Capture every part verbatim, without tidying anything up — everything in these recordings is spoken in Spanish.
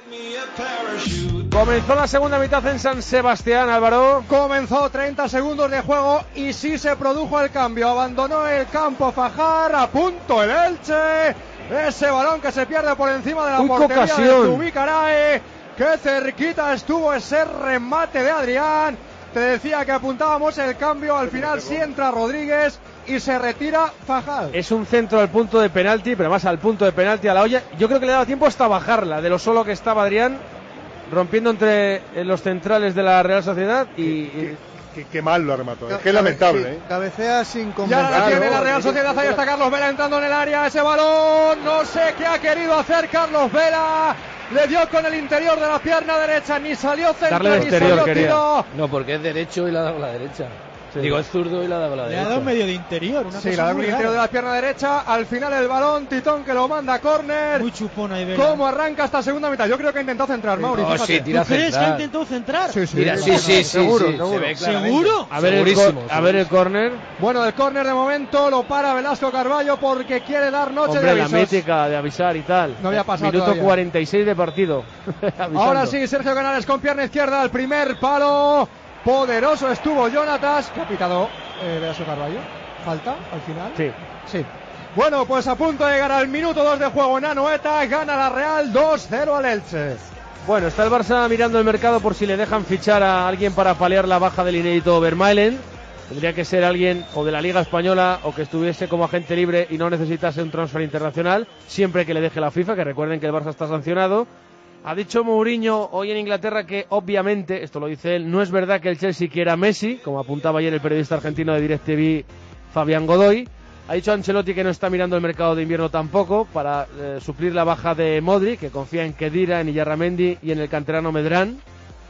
Comenzó la segunda mitad en San Sebastián, Álvaro. Comenzó treinta segundos de juego y sí se produjo el cambio. Abandonó el campo Fajar, a punto el Elche. Ese balón que se pierde por encima de la Uy, portería ocasión. de Zubicarae. Qué cerquita estuvo ese remate de Adrián. Te decía que apuntábamos el cambio. Al final sí entra Rodríguez y se retira Fajar. Es un centro al punto de penalti, pero más al punto de penalti a la olla. Yo creo que le daba tiempo hasta bajarla, de lo solo que estaba Adrián, rompiendo entre los centrales de la Real Sociedad y... y... Qué, qué mal lo remató, es que es lamentable, sí, ¿eh? Cabecea sin Ya convencer. la tiene la Real Sociedad, ahí está Carlos Vela entrando en el área, ese balón, no sé qué ha querido hacer Carlos Vela, le dio con el interior de la pierna derecha, ni salió centro, Darle de ni exterior, salió quería. tiro. No, porque es derecho y la da con la derecha. Sí. Digo, es zurdo y la da con la Le derecha. ha dado medio de interior, una Sí, cosa la da con muy el interior de rara. la pierna derecha, al final el balón, Titón que lo manda a córner. Muy chupona y Vela. ¿Cómo arranca esta segunda mitad? Yo creo que intentó centrar, Mauri, No, fíjate. sí, tira ¿Tú crees que ha central. intentado centrar? Sí, sí. Mira, sí, sí, sí, Seguro, sí, seguro. se ve claramente. ¿Seguro? A ver, el, Segurísimo, cor- a ver el córner. Bueno, el córner de momento lo para Velasco Carballo porque quiere dar noche Hombre, de la avisos. mítica de avisar y tal. No había pasado Minuto todavía. cuarenta y seis de partido. Avisando. Ahora sí, Sergio Canales con pierna izquierda al primer palo. Poderoso estuvo Jonatas. ¿Qué ha pitado eh, Velasco Carballo? ¿Falta al final? Sí. Sí. Bueno, pues a punto de llegar al minuto dos de juego en Anoeta. Gana la Real dos cero al Elche. Bueno, está el Barça mirando el mercado por si le dejan fichar a alguien para paliar la baja del inédito Vermaelen. Tendría que ser alguien o de la Liga Española o que estuviese como agente libre y no necesitase un transfer internacional, siempre que le deje la FIFA, que recuerden que el Barça está sancionado. Ha dicho Mourinho hoy en Inglaterra que obviamente, esto lo dice él, no es verdad que el Chelsea quiera a Messi, como apuntaba ayer el periodista argentino de DirecTV, Fabián Godoy. Ha dicho Ancelotti que no está mirando el mercado de invierno tampoco para eh, suplir la baja de Modric, que confía en Khedira, en Iyarramendi y en el canterano Medrán.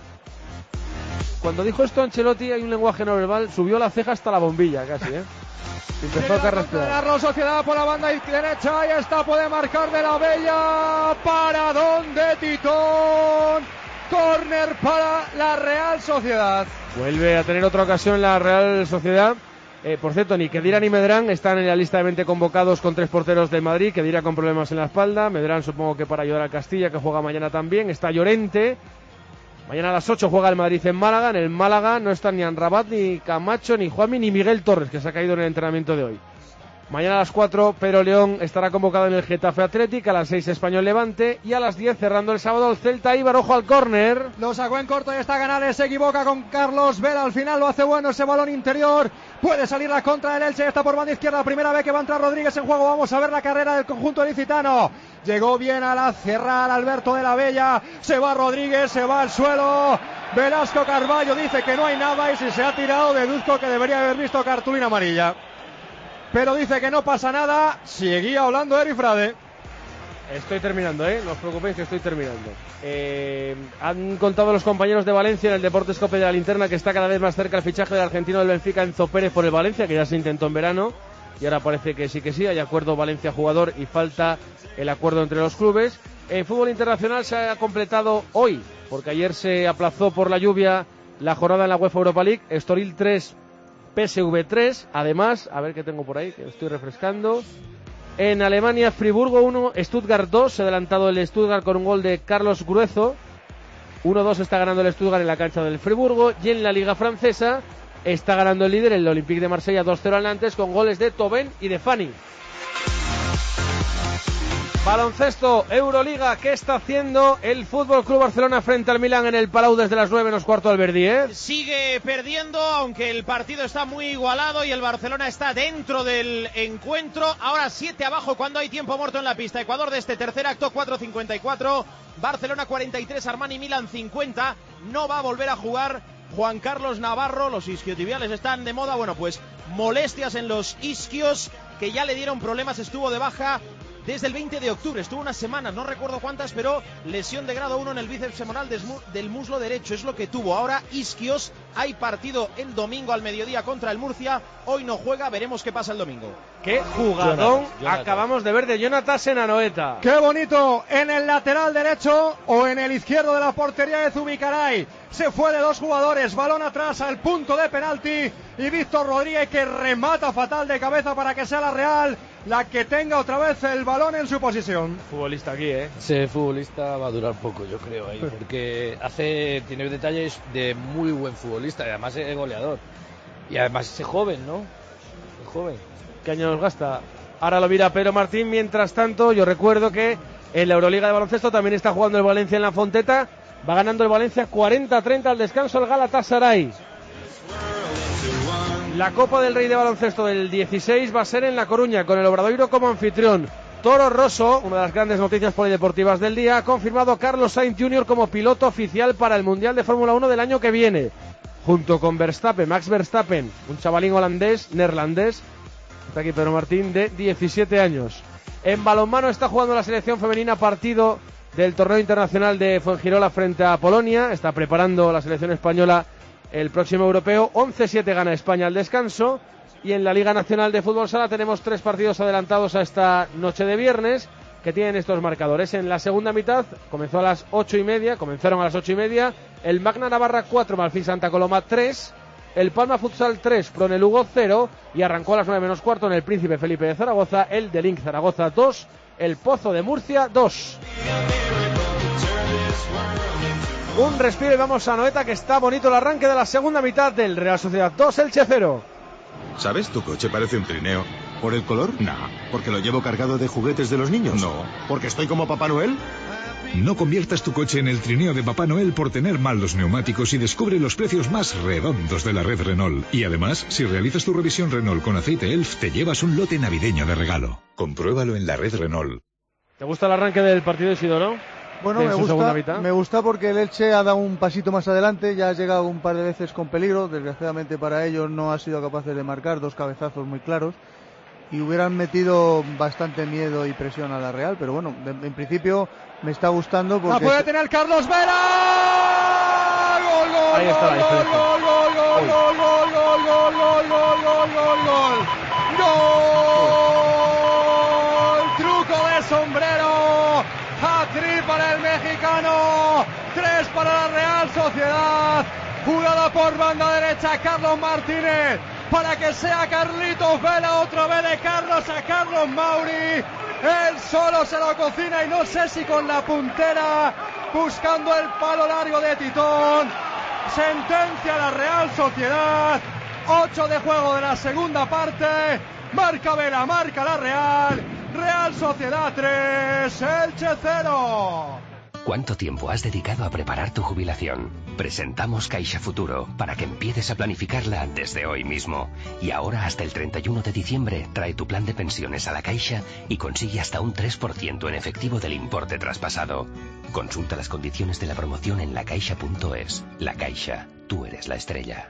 Cuando dijo esto Ancelotti, hay un lenguaje no verbal, subió la ceja hasta la bombilla casi, ¿eh? Empezó a carraspear. La Real Sociedad por la banda derecha, ahí está, puede marcar de la Bella. Paradón de Titón. Córner para la Real Sociedad. Vuelve a tener otra ocasión la Real Sociedad. Eh, por cierto, ni Khedira ni Medrán están en la lista de veinte convocados con tres porteros del Madrid. Khedira con problemas en la espalda, Medrán supongo que para ayudar al Castilla, que juega mañana también. Está Llorente. Mañana a las ocho juega el Madrid en Málaga. En el Málaga no están ni Amrabat, ni Camacho, ni Juanmi, ni Miguel Torres, que se ha caído en el entrenamiento de hoy. Mañana a las cuatro Pedro León estará convocado en el Getafe Athletic, a las seis Español Levante y a las diez cerrando el sábado el Celta Eibar. Ojo al córner. Lo sacó en corto y está Canales, se equivoca con Carlos Vela, al final lo hace bueno ese balón interior, puede salir la contra del Elche, está por banda izquierda, primera vez que va a entrar Rodríguez en juego, vamos a ver la carrera del conjunto ilicitano. Llegó bien a la cerrar Alberto de la Bella, se va Rodríguez, se va al suelo, Velasco Carballo dice que no hay nada y si se ha tirado deduzco que debería haber visto cartulina amarilla. Pero dice que no pasa nada. Seguía hablando Eri Frade. Estoy terminando, ¿eh? No os preocupéis que estoy terminando. Eh, han contado los compañeros de Valencia en el Deportes Cope de la Linterna que está cada vez más cerca el fichaje del argentino del Benfica, Enzo Pérez, por el Valencia, que ya se intentó en verano. Y ahora parece que sí que sí. Hay acuerdo Valencia-jugador y falta el acuerdo entre los clubes. En fútbol internacional se ha completado hoy, porque ayer se aplazó por la lluvia la jornada en la UEFA Europa League. Estoril tres, P S V tres, además, a ver qué tengo por ahí, que estoy refrescando. En Alemania, Friburgo uno, Stuttgart dos, se ha adelantado el Stuttgart con un gol de Carlos Gruezo. uno dos está ganando el Stuttgart en la cancha del Friburgo. Y en la Liga Francesa está ganando el líder, el Olympique de Marsella, dos cero al Nantes, con goles de Thauvin y de Fanny. Baloncesto, Euroliga, ¿qué está haciendo el Fútbol Club Barcelona frente al Milán en el Palau desde las nueve menos cuarto al Verdi, eh? Sigue perdiendo, aunque el partido está muy igualado y el Barcelona está dentro del encuentro. Ahora siete abajo cuando hay tiempo muerto en la pista. Ecuador de este tercer acto, cuatro cincuenta y cuatro. Barcelona cuarenta y tres, Armani Milan cincuenta. No va a volver a jugar Juan Carlos Navarro. Los isquiotibiales están de moda. Bueno, pues molestias en los isquios que ya le dieron problemas. Estuvo de baja desde el veinte de octubre, estuvo unas semanas, no recuerdo cuántas, pero lesión de grado uno en el bíceps femoral del muslo derecho, es lo que tuvo. Ahora isquios Hay partido el domingo al mediodía contra el Murcia. Hoy no juega, veremos qué pasa el domingo. Qué jugadón Jonathan, Jonathan. acabamos de ver de Jonathan Senanoeta. Qué bonito en el lateral derecho o en el izquierdo de la portería de Zubicaray. Se fue de dos jugadores, balón atrás al punto de penalti y Víctor Rodríguez que remata fatal de cabeza para que sea la Real la que tenga otra vez el balón en su posición. Futbolista aquí, ¿eh? Ese futbolista va a durar poco, yo creo, ahí, porque hace, tiene detalles de muy buen futbolista y además es goleador. Y además es joven, ¿no? Es joven. ¿Qué años gasta? Ahora lo mira Pedro Martín. Mientras tanto, yo recuerdo que en la Euroliga de baloncesto también está jugando el Valencia en la Fonteta. Va ganando el Valencia cuarenta a treinta al descanso el Galatasaray. La Copa del Rey de baloncesto del dieciséis va a ser en La Coruña, con el Obradoiro como anfitrión. Toro Rosso, una de las grandes noticias polideportivas del día, ha confirmado a Carlos Sainz junior como piloto oficial para el Mundial de Fórmula uno del año que viene. Junto con Verstappen, Max Verstappen, un chavalín holandés, neerlandés, está aquí Pedro Martín, de diecisiete años. En balonmano está jugando la selección femenina partido del torneo internacional de Fuengirola frente a Polonia. Está preparando la selección española el próximo europeo. once siete gana España al descanso. Y en la Liga Nacional de Fútbol Sala tenemos tres partidos adelantados a esta noche de viernes que tienen estos marcadores. En la segunda mitad comenzó a las ocho y media, comenzaron a las ocho y media, el Magna Navarra cuatro, Malfín Santa Coloma tres, el Palma Futsal tres, Pronel Lugo cero, y arrancó a las nueve menos cuarto en el Príncipe Felipe de Zaragoza, el de Link Zaragoza dos, el Pozo de Murcia dos. Un respiro y vamos a Noeta, que está bonito el arranque de la segunda mitad del Real Sociedad dos, Elche cero. ¿Sabes? Tu coche parece un trineo. ¿Por el color? No. ¿Porque lo llevo cargado de juguetes de los niños? No. ¿Porque estoy como Papá Noel? No conviertas tu coche en el trineo de Papá Noel por tener mal los neumáticos y descubre los precios más redondos de la red Renault. Y además, si realizas tu revisión Renault con aceite Elf, te llevas un lote navideño de regalo. Compruébalo en la red Renault. ¿Te gusta el arranque del partido, Isidoro? Bueno, me gusta, me gusta porque el Elche ha dado un pasito más adelante, ya ha llegado un par de veces con peligro, desgraciadamente para ellos no ha sido capaces de marcar, dos cabezazos muy claros, y hubieran metido bastante miedo y presión a la Real, pero bueno, de, en principio me está gustando porque... ¡La puede tener Carlos Vela! ¡Gol, gol, Ahí está la diferencia. gol, gol, gol, gol, gol, gol, gol, gol, gol, gol, gol, gol! ¡Gol! ¡Truco de sombrero! Hat-trick para el mexicano, tres para la Real Sociedad, jugada por banda derecha, Carlos Martínez, para que sea Carlitos Vela, otra vez de Carlos a Carlos Mauri, él solo se lo cocina y no sé si con la puntera, buscando el palo largo de Titón, sentencia a la Real Sociedad, ocho de juego de la segunda parte, marca Vela, marca la Real, Real Sociedad tres, Elche cero. ¿Cuánto tiempo has dedicado a preparar tu jubilación? Presentamos Caixa Futuro para que empieces a planificarla desde hoy mismo. Y ahora hasta el treinta y uno de diciembre trae tu plan de pensiones a la Caixa y consigue hasta un tres por ciento en efectivo del importe traspasado. Consulta las condiciones de la promoción en lacaixa punto es. La Caixa, tú eres la estrella.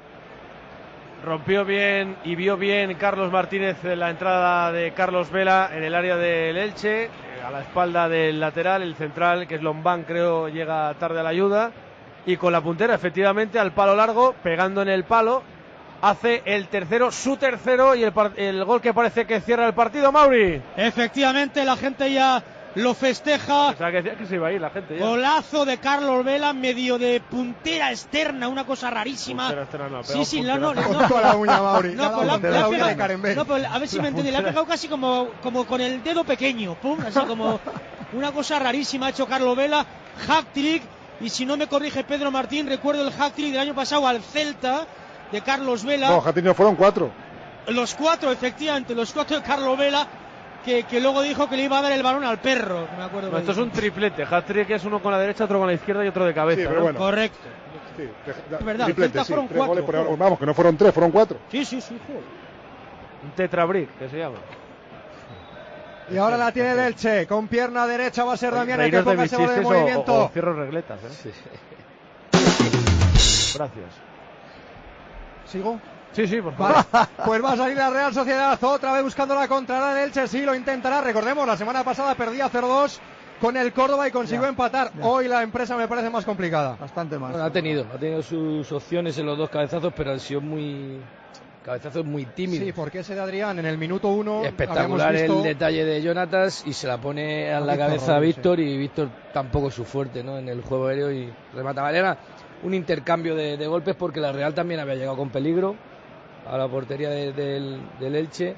Rompió bien y vio bien Carlos Martínez la entrada de Carlos Vela en el área del Elche, a la espalda del lateral, el central, que es Lombán, creo, llega tarde a la ayuda, y con la puntera, efectivamente, al palo largo, pegando en el palo, hace el tercero, su tercero, y el, el gol que parece que cierra el partido, Mauri. Efectivamente, la gente ya lo festeja. O sea, que, que se iba a ir la gente ya. Golazo de Carlos Vela, medio de puntera externa, una cosa rarísima. Puntera externa no, sí, sí, no, no, no, no, con la uña, Mauri. No, con la, la, la, la uña de Karen Bell. No, pero a ver si me entendí, le ha pegado casi como, como con el dedo pequeño, pum, así como una cosa rarísima ha hecho Carlos Vela, hat-trick, y si no me corrige Pedro Martín, recuerdo el hat-trick del año pasado al Celta de Carlos Vela. No, hat-trick no fueron cuatro. Los cuatro, efectivamente, los cuatro de Carlos Vela. Que, que luego dijo que le iba a dar el balón al perro, me acuerdo. No, esto es un triplete, hat-trick es uno con la derecha, otro con la izquierda y otro de cabeza. Sí, pero ¿no? bueno. Correcto. Sí, es verdad, triplete, el sí, fueron tres cuatro. goles por, vamos, que no fueron tres, fueron cuatro. Sí, sí, sí. Joder. Un tetrabrick, que se llama. Y ahora la tiene el Elche, con pierna derecha va a ser Damián el que Reíros de ponga ese gol de bichistes movimiento. O, o cierro regletas, ¿eh? Sí. Gracias. ¿Sigo? Sí, sí, por favor. Vale. Pues va a salir la Real Sociedad otra vez buscando la contra del Elche, sí lo intentará. Recordemos, la semana pasada perdía cero dos con el Córdoba y consiguió Ya, empatar. ya. Hoy la empresa me parece más complicada. Bastante más. Bueno, ha tenido, ha tenido sus opciones en los dos cabezazos, pero han sido muy cabezazos muy tímidos. Sí, porque ese de Adrián en el minuto uno. Espectacular habíamos visto... el detalle de Jonatas y se la pone a, A la Víctor cabeza a Rodríguez, Víctor, y Víctor tampoco es su fuerte, ¿no? En el juego aéreo, y remata Valera. Un intercambio de, de golpes, porque la Real también había llegado con peligro a la portería de, del, del Elche,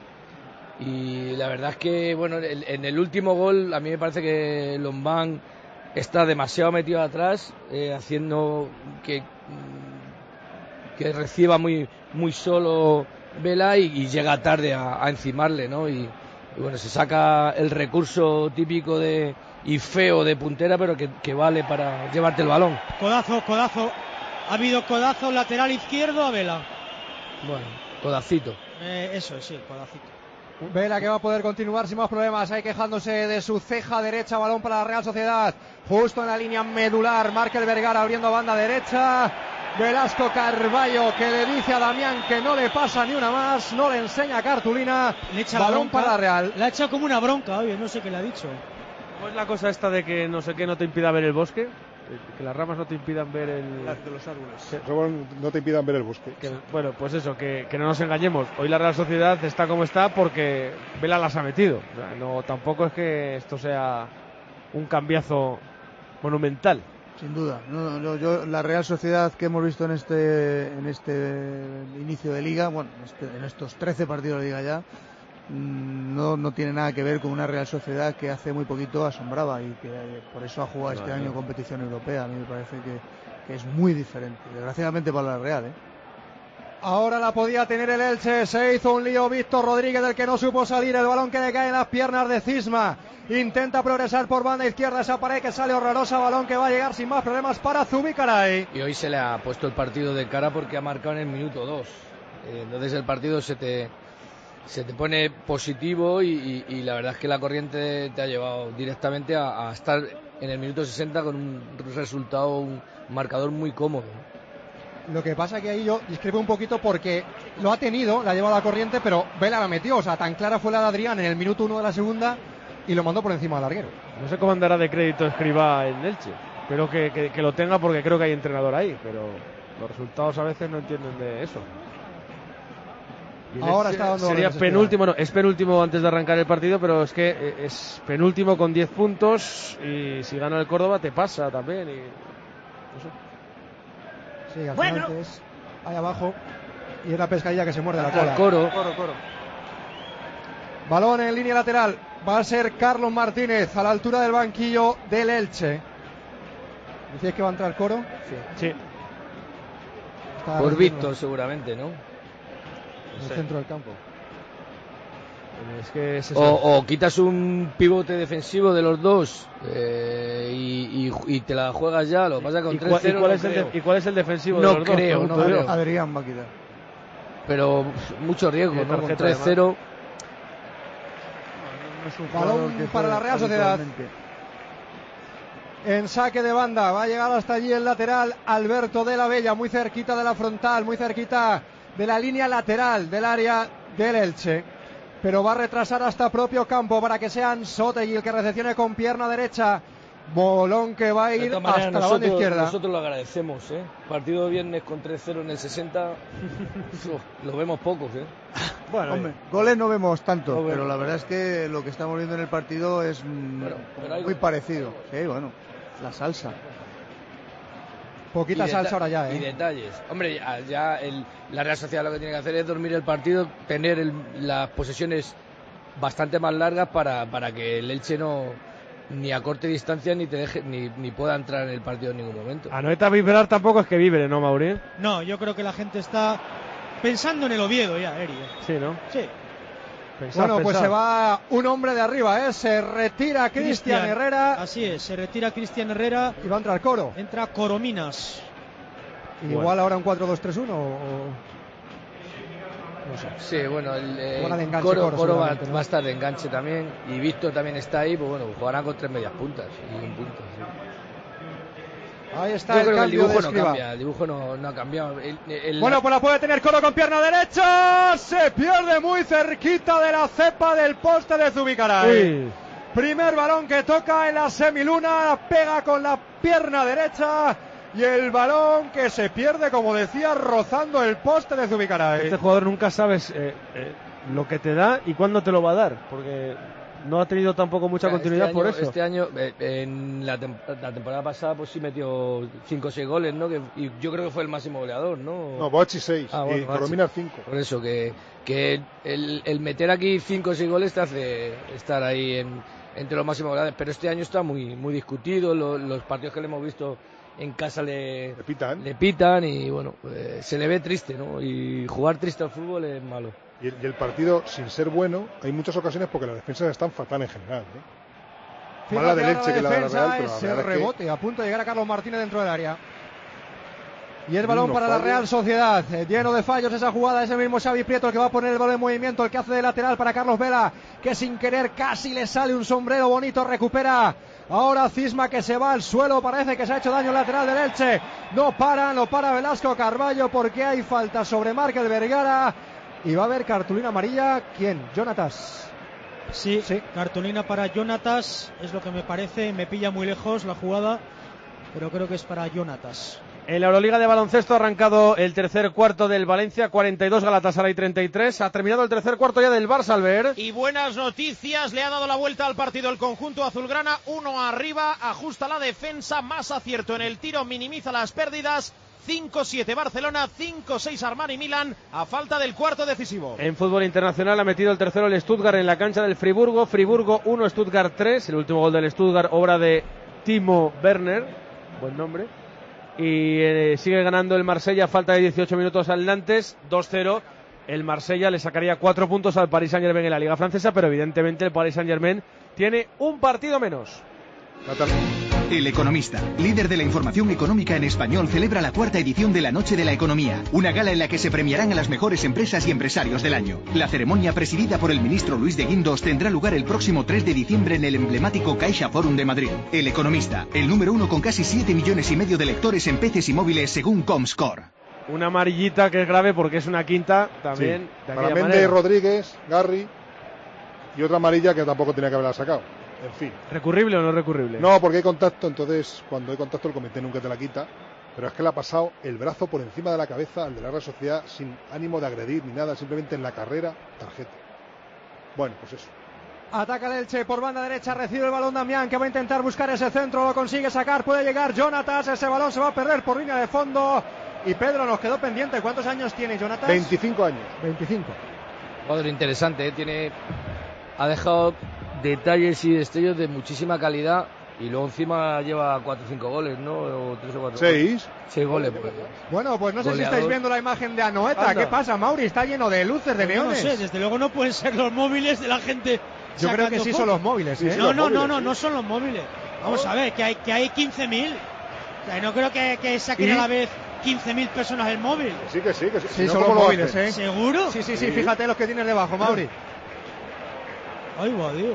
y la verdad es que, bueno, el, en el último gol a mí me parece que Lombán está demasiado metido atrás, eh, haciendo que que reciba muy muy solo Vela, y, y llega tarde a, a encimarle, ¿no? Y, y bueno, se saca el recurso típico de y feo de puntera, pero que, que vale para llevarte el balón. Codazo, codazo. Ha habido codazo lateral izquierdo a Vela. Bueno, codacito. Eh, eso, sí, codacito. Vela que va a poder continuar sin más problemas, ahí quejándose de su ceja derecha, balón para la Real Sociedad, justo en la línea medular, marca el Vergara abriendo banda derecha, Velasco Carballo que le dice a Damián que no le pasa ni una más, no le enseña cartulina, Le echa balón bronca, para la Real. Le ha echado como una bronca, oye, no sé qué le ha dicho. ¿Cómo es la cosa esta de que no sé qué no te impida ver el bosque? Que las ramas no te impidan ver el... de los árboles. No te impidan ver el bosque. Que, bueno, pues eso, que, que no nos engañemos. Hoy la Real Sociedad está como está porque Vela las ha metido. O sea, no, tampoco es que esto sea un cambiazo monumental. Sin duda. No, no, yo, la Real Sociedad que hemos visto en este en este inicio de liga, bueno, este, en estos trece partidos de liga ya, no, no tiene nada que ver con una Real Sociedad que hace muy poquito asombraba, y que eh, por eso ha jugado este No, año no. competición europea. A mí me parece que, que es muy diferente, desgraciadamente para la Real, ¿eh? Ahora la podía tener el Elche, se hizo un lío Víctor Rodríguez del que no supo salir, el balón que le cae en las piernas de Cisma, intenta progresar por banda izquierda, esa pared que sale horrorosa, balón que va a llegar sin más problemas para Zubicaray. Y hoy se le ha puesto el partido de cara porque ha marcado en el minuto dos. Eh, entonces el partido se te se te pone positivo, y, y, y la verdad es que la corriente te ha llevado directamente a, a estar en el minuto sesenta con un resultado, un marcador muy cómodo. Lo que pasa que ahí yo discrepo un poquito porque lo ha tenido, la ha llevado a la corriente, pero Vela la metió, o sea, tan clara fue la de Adrián en el minuto uno de la segunda y lo mandó por encima del larguero. No sé cómo andará de crédito Escribá en Elche. Espero que, que, que lo tenga, porque creo que hay entrenador ahí, pero los resultados a veces no entienden de eso. Y Ahora es, está dando sería órdenes penúltimo, no, es penúltimo antes de arrancar el partido, pero es que es penúltimo con diez puntos, y si gana el Córdoba te pasa también. Y, no sé. Sí, al Bueno. final es ahí abajo y es la pescadilla que se muerde la Al cola. coro. Coro, coro. Balón en línea lateral, va a ser Carlos Martínez a la altura del banquillo del Elche. ¿Decías que va a entrar Coro? Sí. Está Por recibiendo Víctor seguramente, ¿no? en el centro del campo. Es que es eso. O, o quitas un pivote defensivo de los dos, eh, y, y, y te la juegas ya. Lo que pasa con ¿Y, tres cuál, y cero cuál no es el creo. de- ¿Y cuál es el defensivo No de los dos? creo, Pregunto no yo. creo. Adrián va a quitar. Pero pff, mucho riesgo, Tiene ¿no? Con tarjeta, tres cero. No es un Balón jugador que para la juegue Real Sociedad. habitualmente. En saque de banda, va a llegar hasta allí el lateral Alberto de la Bella, muy cerquita de la frontal, muy cerquita de la línea lateral del área del Elche. Pero va a retrasar hasta propio campo para que sean Sotegui el que recepcione con pierna derecha. Bolón que va a De ir todas maneras, hasta la nosotros, banda izquierda. nosotros lo agradecemos, ¿eh? Partido de viernes con tres cero en el sesenta, lo vemos pocos, ¿eh? Bueno, Hombre, goles no vemos tanto, No vemos. pero la verdad es que lo que estamos viendo en el partido es mm, Pero- pero hay muy gol. parecido. Sí, bueno, la salsa. Poquita Y salsa deta- ahora ya, Y ¿eh? detalles. Hombre, ya, ya el- la Real Sociedad lo que tiene que hacer es dormir el partido, tener el- las posesiones bastante más largas para, para que el Elche no ni a corta distancia ni te deje ni, ni pueda entrar en el partido en ningún momento. Anoeta vibrar tampoco es que vibre, ¿no, Mauri? No, yo creo que la gente está pensando en el Oviedo ya, Eri. Sí, ¿no? Sí. Pensad, Bueno, pues pensad. se va un hombre de arriba, ¿eh? Se retira Cristian Herrera Así es, se retira Cristian Herrera, y va a entrar Coro. entra Corominas. Igual Bueno. ahora un cuatro dos tres uno o... Sí, bueno, el eh, Jugará de enganche Coro, Coro, Coro va, seguramente, ¿no? va a estar de enganche también, y Víctor también está ahí, pues bueno, jugarán con tres medias puntas y un punto. Sí. Ahí está Yo el creo que el cambio de dibujo no Escribá. cambia, el dibujo no, no ha cambiado. El- el- Bueno, pues la puede tener Coro con pierna derecha. Se pierde muy cerquita de la cepa del poste de Zubicaray. Uy, Primer balón que toca en la semiluna, pega con la pierna derecha y el balón que se pierde, como decía, rozando el poste de Zubicaray. Este jugador nunca sabes eh, eh, lo que te da y cuándo te lo va a dar, porque no ha tenido tampoco mucha o sea, continuidad este año, por eso. Este año, eh, en la, tem la temporada pasada, pues sí metió cinco o seis goles, ¿no? Que, y yo creo que fue el máximo goleador, ¿no? No, Boachi seis ah, y bueno, Coromina cinco. Por eso, que, que el, el meter aquí cinco o seis goles te hace estar ahí en, entre los máximos goleadores. Pero este año está muy, muy discutido, lo, los partidos que le hemos visto en casa le, le, pitan. le pitan y bueno, pues, se le ve triste, ¿no? Y jugar triste al fútbol es malo. Y el, y el partido, sin ser bueno, hay muchas ocasiones porque las defensas están fatal en general, ¿eh? Más la de Leche que la de la Real, pero ese rebote, que... a punto de llegar a Carlos Martínez dentro del área. Y el balón para fallos. La Real Sociedad, eh, lleno de fallos esa jugada, ese mismo Xavi Prieto el que va a poner el balón en movimiento, el que hace de lateral para Carlos Vela, que sin querer casi le sale un sombrero bonito, recupera ahora Cisma, que se va al suelo, parece que se ha hecho daño el lateral del Elche, no para, no para Velasco Carballo porque hay falta sobre Márquez Vergara y va a haber cartulina amarilla. ¿Quién? Jonatas. Sí, sí, cartulina para Jonatas, es lo que me parece, me pilla muy lejos la jugada, pero creo que es para Jonatas. En la Euroliga de baloncesto ha arrancado el tercer cuarto del Valencia, cuarenta y dos Galatasaray treinta y tres. Ha terminado el tercer cuarto ya del Barça, Albert. Y buenas noticias, le ha dado la vuelta al partido el conjunto azulgrana, uno arriba, ajusta la defensa, más acierto en el tiro, minimiza las pérdidas. cinco siete Barcelona, cinco seis Armani Milán, a falta del cuarto decisivo. En fútbol internacional ha metido el tercero el Stuttgart en la cancha del Friburgo. Friburgo uno, Stuttgart tres. El último gol del Stuttgart, obra de Timo Werner. Buen nombre. Y eh, sigue ganando el Marsella, falta de dieciocho minutos al Nantes, dos cero. El Marsella le sacaría cuatro puntos al Paris Saint-Germain en la Liga Francesa, pero evidentemente el Paris Saint-Germain tiene un partido menos. El Economista, líder de la información económica en español, celebra la cuarta edición de la Noche de la Economía, una gala en la que se premiarán a las mejores empresas y empresarios del año. La ceremonia, presidida por el ministro Luis de Guindos, tendrá lugar el próximo tres de diciembre en el emblemático Caixa Forum de Madrid. El Economista, el número uno con casi siete millones y medio de lectores en P Cs y móviles según Comscore. Una amarillita que es grave porque es una quinta también. Sí. Para Méndez Rodríguez, Garri, y otra amarilla que tampoco tenía que haberla sacado. En fin. ¿Recurrible o no recurrible? No, porque hay contacto, entonces cuando hay contacto el comité nunca te la quita, pero es que le ha pasado el brazo por encima de la cabeza al de la Real Sociedad sin ánimo de agredir ni nada, simplemente en la carrera, tarjeta. Bueno, pues eso. Ataca el Elche por banda derecha, recibe el balón Damián, que va a intentar buscar ese centro, lo consigue sacar, puede llegar Jonatas, ese balón se va a perder por línea de fondo y Pedro nos quedó pendiente. ¿Cuántos años tiene Jonatas? veinticinco años. veinticinco. Jugador interesante, ¿eh? Tiene, ha dejado detalles y destellos de muchísima calidad y luego encima lleva cuatro o cinco goles, ¿no? O tres o cuatro. Seis. Seis goles. Pues. Bueno, pues no sé Goleador. si estáis viendo la imagen de Anoeta. ¿Qué pasa, Mauri? Está lleno de luces, de Yo neones. no sé, desde luego no pueden ser los móviles de la gente. Yo creo que sí son los móviles, ¿eh? No, no, no, no, no son los móviles. Vamos a ver, que hay, que hay quince mil. O sea, no creo que, que saquen a la vez quince mil personas el móvil. Sí, que sí, que sí. Sí, Si no, son los ¿cómo lo móviles, hacen? ¿eh? ¿Seguro? Sí, sí, sí, fíjate los que tienes debajo, Mauri. Ay, va, Dios.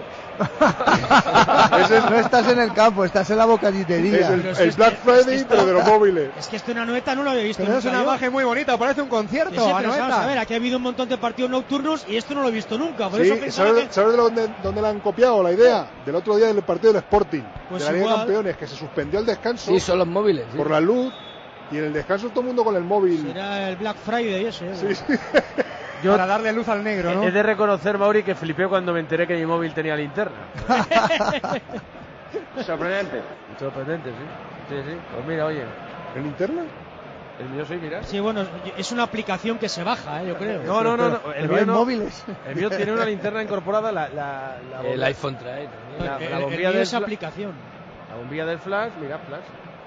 No estás en el campo, estás en la bocadillería. Es el, Pero el si es Black que- Friday, es que esto- pero de los móviles. Es que esto en Anoeta no lo había visto Pero es nunca una yo. imagen muy bonita, parece un concierto, Sí, sí, pero Anoeta. vamos a ver, aquí ha habido un montón de partidos nocturnos y esto no lo he visto nunca. Por eso Sí, pensaba ¿sabes, que... ¿sabes de dónde, dónde la han copiado la idea? Del otro día del partido del Sporting, Pues de la Liga de igual. Campeones, que se suspendió el descanso Sí, son los móviles. sí. por la luz y en el descanso todo el mundo con el móvil. Será el Black Friday y eso. ¿eh? Sí, sí. Yo Para darle luz al negro, ¿no? he de reconocer, Mauri, que flipé cuando me enteré que mi móvil tenía linterna. Sorprendente. Sorprendente, sí. Sí, sí. Pues mira, oye, ¿En linterna? el mío soy, mira. Sí, bueno, es una aplicación que se baja, ¿eh? Yo creo. No, no, no, no. El Pero mío hay no. móviles. El mío tiene una linterna incorporada, la, la, la El bombilla- iPhone trae también. la- El- la el bombilla mío del es fla- aplicación. La bombilla del flash, mira, flash.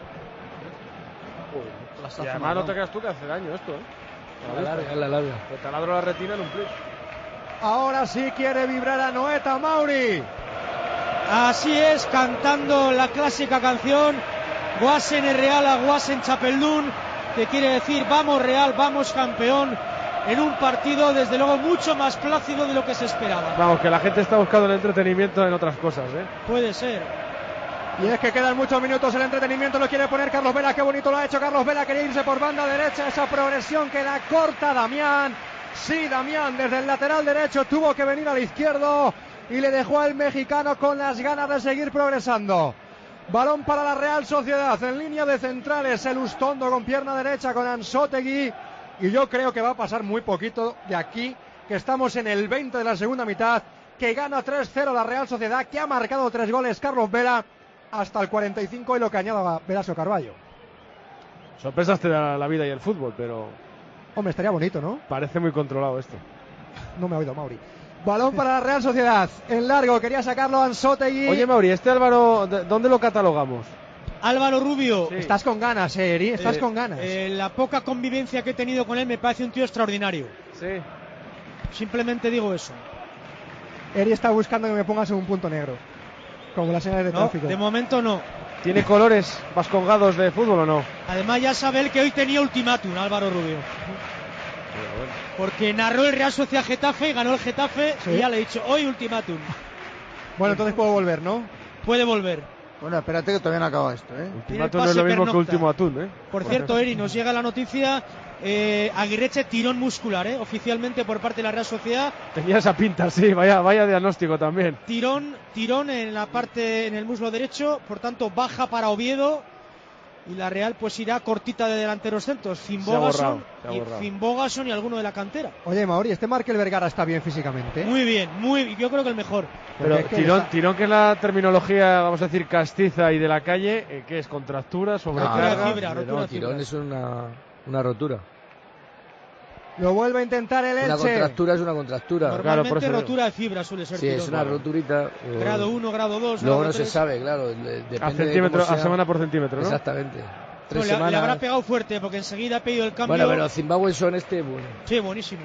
Y además no te creas tú que hace daño esto, ¿eh? La larga, la larga. Te taladro la retina en un plus. Ahora sí quiere vibrar Anoeta, Mauri. Así es, cantando la clásica canción Guasen es Real a Guasen Chapeldún, que quiere decir vamos Real, vamos campeón, en un partido desde luego mucho más plácido de lo que se esperaba. Vamos, que la gente está buscando el entretenimiento en otras cosas, ¿eh? Puede ser. Y es que quedan muchos minutos, el entretenimiento lo quiere poner Carlos Vela, qué bonito lo ha hecho Carlos Vela, quería irse por banda derecha, esa progresión que la corta Damián. Sí, Damián desde el lateral derecho tuvo que venir al izquierdo y le dejó al mexicano con las ganas de seguir progresando. Balón para la Real Sociedad, en línea de centrales, el Ustondo con pierna derecha con Ansótegui, y yo creo que va a pasar muy poquito de aquí, que estamos en el veinte de la segunda mitad, que gana tres cero la Real Sociedad, que ha marcado tres goles Carlos Vela hasta el cuarenta y cinco, y lo que añada Velasco Carballo. Sorpresas te da la vida y el fútbol, pero... Hombre, estaría bonito, ¿no? Parece muy controlado esto. No me ha oído Mauri. Balón para la Real Sociedad, en largo, quería sacarlo Ansótegui. Oye, Mauri, este Álvaro, ¿dónde lo catalogamos? Álvaro Rubio. Sí. Estás con ganas, eh, Eri, estás eh, con ganas. Eh, la poca convivencia que he tenido con él me parece un tío extraordinario. Sí. Simplemente digo eso. Eri está buscando que me pongas en un punto negro, como las señales de no, tráfico. De momento no. ¿Tiene colores vascongados de fútbol o no? Además ya sabe él que hoy tenía ultimátum, Álvaro Rubio. Porque narró el Real Sociedad Getafe, ganó el Getafe, sí. Y ya le he dicho, hoy ultimátum. Bueno, entonces puedo volver, ¿no? Puede volver. Bueno, espérate que todavía no acaba esto, ¿eh? Ultimátum no es lo mismo pernocta. Que último atún, ¿eh? Por cierto, Eri, nos llega la noticia, eh, Aguirreche tirón muscular, ¿eh? Oficialmente por parte de la Real Sociedad. Tenía esa pinta, sí, vaya, vaya diagnóstico también. Tirón, tirón en la parte, en el muslo derecho, por tanto baja para Oviedo. Y la Real pues irá cortita de delanteros centros, Finbogason y Finbogason y alguno de la cantera. Oye, Mauri, este Markel Vergara está bien físicamente. Muy bien, muy, yo creo que el mejor. Pero tirón, está... tirón que es la terminología, vamos a decir, castiza y de la calle, eh, ¿qué es? ¿Contractura? ¿Sobrecarga? No, fibra, rotura no, tirón fibra. Es una, una rotura. Lo vuelve a intentar el Elche. Una contractura es una contractura. Normalmente claro, rotura de fibra suele ser. Sí, tirón. Es una roturita. Eh, grado uno, grado dos. Luego grado no tres. Se sabe, claro. Depende a centímetro, de a semana por centímetro, ¿no? Exactamente. No, le, le habrá pegado fuerte porque enseguida ha pedido el cambio. Bueno, pero Zimbabue son este bueno. Sí, buenísimo.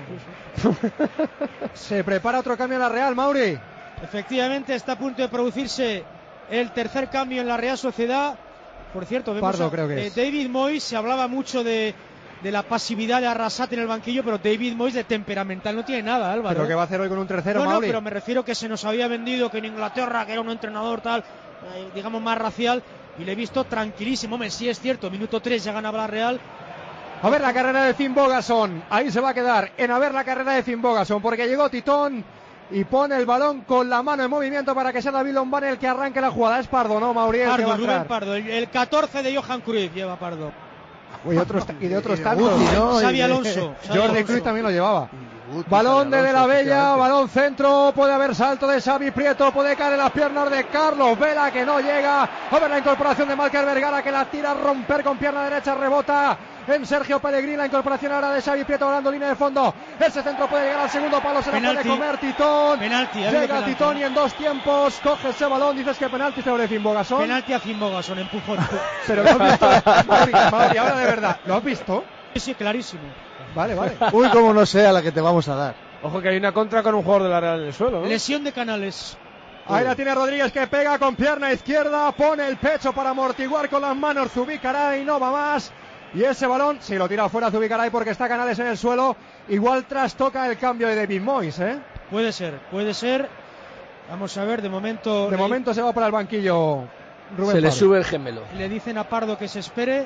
Se prepara otro cambio en la Real, Mauri. Efectivamente, está a punto de producirse el tercer cambio en la Real Sociedad. Por cierto, vemos Pardo, a, creo que eh, es. David Moyes, se hablaba mucho de, de la pasividad de Arrasate en el banquillo, pero David Moyes de temperamental no tiene nada, Álvaro. ¿Pero qué va a hacer hoy con un tercero, no, Mauri? No, pero me refiero que se nos había vendido que en Inglaterra, que era un entrenador tal, eh, digamos más racial, y le he visto tranquilísimo. Hombre, sí es cierto, minuto tres ya ganaba la Real. A ver la carrera de Finbogason, ahí se va a quedar, en a ver la carrera de Finbogason, porque llegó Titón y pone el balón con la mano en movimiento para que sea David Lombán el que arranque la jugada. Es Pardo, ¿no, Mauriel? Pardo, que va a Rubén Pardo, el, el catorce de Johan Cruyff lleva Pardo. Uy, otros, y de otros tantos. ¿no? Xavi Alonso. Jordi Cruyff también lo llevaba. Balón de De La Bella, balón centro, puede haber salto de Xavi Prieto, puede caer en las piernas de Carlos Vela, que no llega. A ver la incorporación de Markel Vergara, que la tira a romper con pierna derecha, rebota en Sergio Pellegrini. La incorporación ahora de Xavi Prieto, ganando línea de fondo. Ese centro puede llegar al segundo palo, se lo puede comer Titón. Penalti, llega penalti. Titón y en dos tiempos coge ese balón. Dices que penalti sobre Finbogason. Penalti a Finbogason, empujón. Pero lo has visto, Mauri, Mauri, ahora de verdad, ¿lo has visto? Sí, sí, clarísimo. Vale, vale. Uy, como no sea la que te vamos a dar. Ojo que hay una contra con un jugador de la Real en el suelo, ¿no? Lesión de Canales. Ahí la tiene Rodríguez, que pega con pierna izquierda, pone el pecho para amortiguar con las manos Zubicaray, no va más. Y ese balón, si lo tira fuera Zubicaray porque está Canales en el suelo, igual trastoca el cambio de David Moyes, ¿eh? Puede ser, puede ser. Vamos a ver, de momento... De le... momento se va para el banquillo Rubén Se le Pardo. sube el gemelo. Le dicen a Pardo que se espere.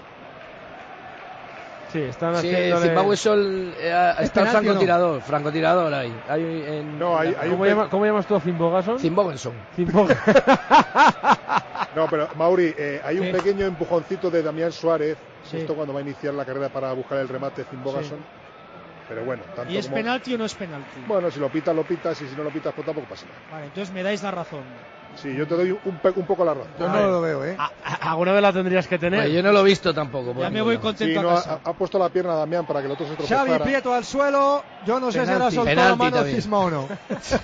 Sí, están sí, haciéndole... Zimbabue Sol eh, está el francotirador, no? francotirador ahí. hay en... No, hay, hay ¿Cómo, un... llama, ¿Cómo llamas tú a Finbogason? Zimbogenson. Zimbogenson. No, pero Mauri, eh, hay un sí. pequeño empujoncito de Damián Suárez, sí. justo cuando va a iniciar la carrera para buscar el remate Finbogason. Sí. Pero bueno, tanto ¿Y es como... penalti o no es penalti? Bueno, si lo pitas, lo pitas, y si no lo pitas, pues tampoco pasa nada. Vale, entonces me dais la razón. Sí, yo te doy un, un poco la razón. Yo no lo veo, ¿eh? A, a, alguna vez la tendrías que tener. Bueno, yo no lo he visto tampoco. Ya me voy contento sí, a no, casa. Ha, ha puesto la pierna a Damián para que el otro se tropezara. Xavi Prieto al suelo, yo no sé penalti. si era soltó Penalti la mano también. Cisma o no.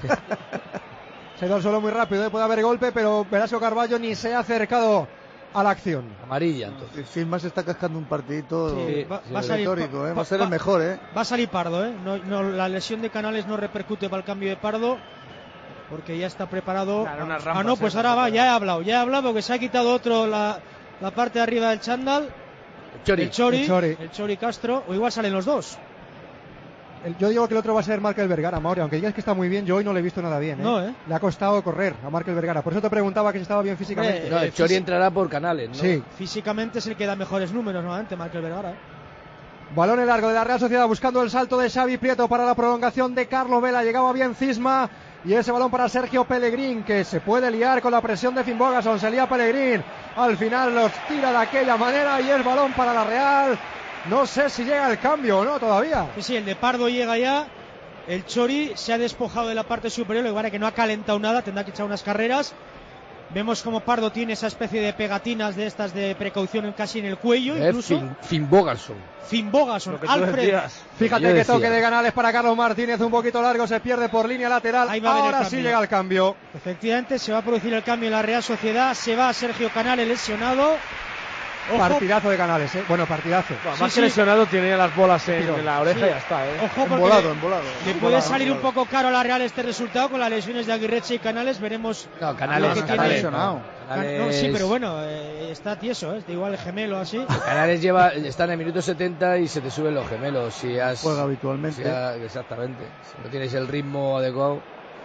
Se da al suelo muy rápido, ¿eh? Puede haber golpe, pero Velasco Carballo ni se ha acercado a la acción. Amarilla, entonces. El Cisma se está cascando un partidito sí, va, va, a salir, retórico, ¿eh? va, va a ser va, el mejor, ¿eh? Va a salir Pardo, ¿eh? No, no, la lesión de Canales no repercute para el cambio de Pardo, porque ya está preparado. Claro, ah, ah, no, pues ahora va, ya he hablado, ya he hablado, porque se ha quitado otro la, la parte de arriba del chándal. El Chori. El Chori, el Chori. el Chori Castro, o igual salen los dos. El, yo digo que el otro va a ser Markel Vergara, Mauri, aunque digas que está muy bien, yo hoy no le he visto nada bien, ¿eh? No, ¿eh? Le ha costado correr a Markel Vergara, por eso te preguntaba que si estaba bien físicamente. No, el Chori entrará por Canales, ¿no? Sí. Físicamente es el que da mejores números, nuevamente, Markel Vergara. ¿eh? Balón en largo de la Real Sociedad buscando el salto de Xavi Prieto para la prolongación de Carlos Vela. Llegaba bien Cisma, Y ese balón para Sergio Pellegrín, que se puede liar con la presión de Finn Bogason. Se lía Pellegrín, al final los tira de aquella manera y es balón para la Real. No sé si llega el cambio o no todavía. Sí, sí, el de Pardo llega ya. El Chori se ha despojado de la parte superior, lo que que no ha calentado nada, tendrá que echar unas carreras. Vemos como Pardo tiene esa especie de pegatinas de estas de precaución casi en el cuello, eh, incluso. Finn Bogason. Finn Bogason, Alfred. Fíjate que, que toque de Canales para Carlos Martínez, un poquito largo, se pierde por línea lateral. Ahora sí llega el cambio. Efectivamente, se va a producir el cambio en la Real Sociedad. Se va Sergio Canales lesionado. Ojo. Partidazo de Canales, ¿eh? Bueno, partidazo. No, más sí, que lesionado, sí. Tiene ya las bolas en, en la oreja sí. y ya está, ¿eh? Ojo, embolado, embolado. Le puede salir embolado. un poco caro a la Real este resultado con las lesiones de Aguirreche y Canales. Veremos. No, Canales, que Canales, tiene... no. Canales... no. Sí, pero bueno, eh, está tieso, ¿eh? Igual el gemelo así. Canales lleva, está en el minuto setenta y se te suben los gemelos. Si has, Juega habitualmente. Si has, exactamente. Si no tienes el ritmo adecuado.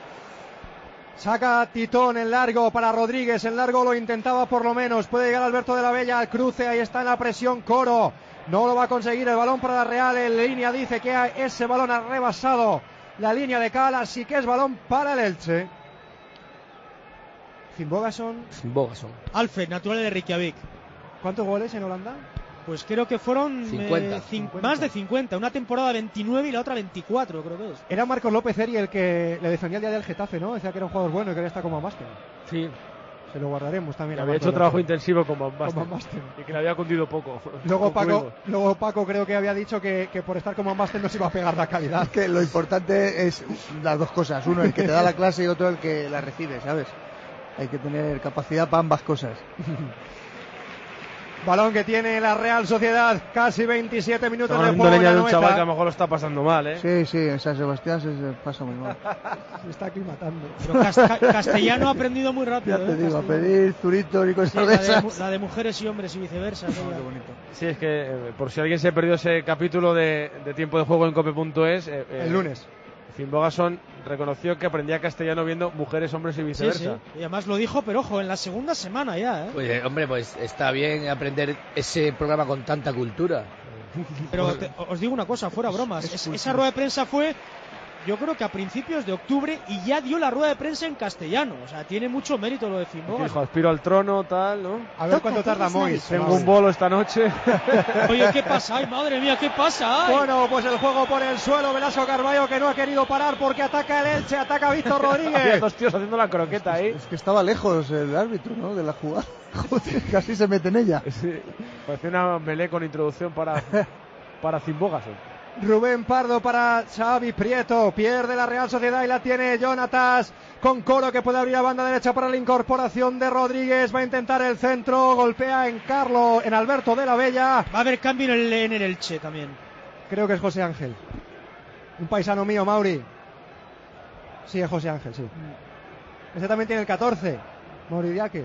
Saca Titón en largo para Rodríguez, en largo lo intentaba por lo menos, puede llegar Alberto de la Bella al cruce, ahí está en la presión Coro, no lo va a conseguir, el balón para la Real, en línea dice que ese balón ha rebasado la línea de Cal, así que es balón para el Elche. Finn Bogason. Finn Bogason. Alfred, natural de Reykjavik. ¿Cuántos goles en Holanda? Pues creo que fueron cincuenta, eh, cincuenta. Más de cincuenta, una temporada veintinueve y la otra veinticuatro, creo que es. Era Marcos López Eri el que le defendía el día del Getafe, ¿no? Decía que era un jugador bueno y que ya está como Van Basten. Sí. Se lo guardaremos también. Había hecho trabajo intensivo con Van Basten, Basten y que le había cundido poco. Luego Paco, luego Paco creo que había dicho que, que por estar como Van Basten no se iba a pegar la calidad. Es que lo importante es las dos cosas, uno el que te da la clase y otro el que la recibe, ¿sabes? Hay que tener capacidad para ambas cosas. Balón que tiene la Real Sociedad, casi veintisiete minutos de juego. Leña de un chaval que a lo mejor lo está pasando mal, ¿eh? Sí, sí, en San Sebastián se, se pasa muy mal. Se está aclimatando. Pero Cast Castellano ha aprendido muy rápido. Ya te ¿eh? digo, Castellano. a pedir zuritos y cosas sí, de la esas. de, la de mujeres y hombres y viceversa. Oh, qué bonito. Sí, es que eh, por si alguien se perdió ese capítulo de, de tiempo de juego en cope punto es. Eh, el lunes. Finn Bogason reconoció que aprendía castellano viendo mujeres, hombres y viceversa. Sí, sí. Y además lo dijo, pero ojo, en la segunda semana ya, ¿eh? Oye, hombre, pues está bien aprender ese programa con tanta cultura. Pero te, os digo una cosa, fuera bromas. Es, esa rueda de prensa fue, yo creo que a principios de octubre y ya dio la rueda de prensa en castellano. O sea, tiene mucho mérito lo de Finn Bogason. Dijo, aspiro al trono, tal, ¿no? A ver cuánto tarda Mois. Tengo un bolo esta noche. Oye, ¿qué pasa? Ay, madre mía, ¿qué pasa? Ay. Bueno, pues el juego por el suelo. Velasco Carballo que no ha querido parar porque ataca el Elche, ataca Víctor Rodríguez. Había dos tíos haciendo la croqueta ahí. Es, es que estaba lejos el árbitro, ¿no? De la jugada. Joder, casi se mete en ella. Sí, parecía una melee con introducción para, para Finn Bogason. Rubén Pardo para Xavi Prieto, pierde la Real Sociedad y la tiene Jonatas con Coro que puede abrir a banda derecha para la incorporación de Rodríguez, va a intentar el centro, golpea en Carlos, en Alberto de la Bella. Va a haber cambio en el, en el Elche también. Creo que es José Ángel, un paisano mío, Mauri. Sí, es José Ángel, sí. Ese también tiene el catorce, Mauri Diaque.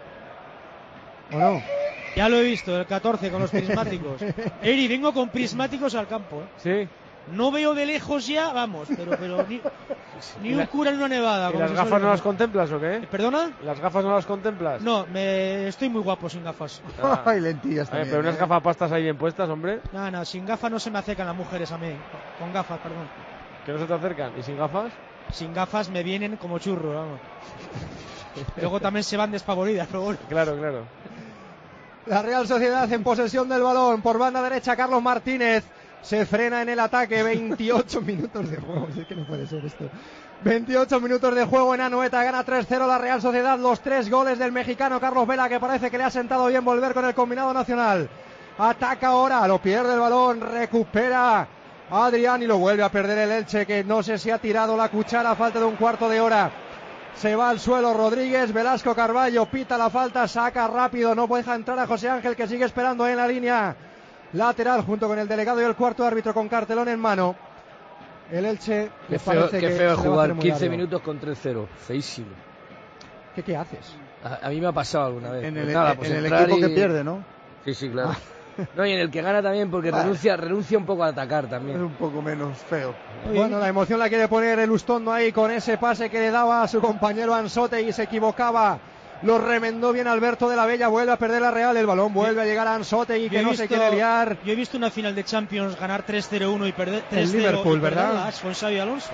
¿O no? Ya lo he visto, el catorce con los prismáticos. Eri, vengo con prismáticos al campo, ¿eh? Sí. No veo de lejos ya, vamos, pero, pero ni, ni un cura en una nevada. ¿Y las gafas no las contemplas o qué? ¿Perdona? ¿Las gafas no las contemplas? No, me estoy muy guapo sin gafas. Ah. Ay, lentillas Ay, también. pero unas ¿eh? gafapastas ahí bien puestas, hombre. No, no, sin gafas no se me acercan las mujeres a mí. Con gafas, perdón. ¿Que no se te acercan? ¿Y sin gafas? Sin gafas me vienen como churro, vamos. Luego también se van despavoridas, pero bueno. Claro, claro. La Real Sociedad en posesión del balón por banda derecha, Carlos Martínez se frena en el ataque. Veintiocho minutos de juego, es que no puede ser esto. veintiocho minutos de juego en Anoeta, gana tres cero la Real Sociedad, los tres goles del mexicano Carlos Vela, que parece que le ha sentado bien volver con el combinado nacional. Ataca ahora, lo pierde el balón, recupera Adrián y lo vuelve a perder el Elche, que no sé si ha tirado la cuchara a falta de un cuarto de hora. Se va al suelo Rodríguez, Velasco Carballo pita la falta, saca rápido, no deja entrar a José Ángel, que sigue esperando en la línea lateral junto con el delegado y el cuarto árbitro con cartelón en mano. El Elche qué feo, qué feo jugar quince minutos con tres cero, feísimo. ¿Qué, qué haces? A, a mí me ha pasado alguna vez. En pues el, nada, pues en el equipo y... que pierde, ¿no? Sí, sí, claro. No, y en el que gana también, porque vale. renuncia, renuncia un poco a atacar también. Es un poco menos feo. Bueno, la emoción la quiere poner el Ustondo ahí con ese pase que le daba a su compañero Ansote y se equivocaba. Lo remendó bien Alberto de la Bella, vuelve a perder la Real, el balón vuelve a llegar a Ansote y que no visto, se quiere liar. Yo he visto una final de Champions ganar tres cero uno y perder tres cero. El Liverpool, ¿verdad? Con Xavi Alonso.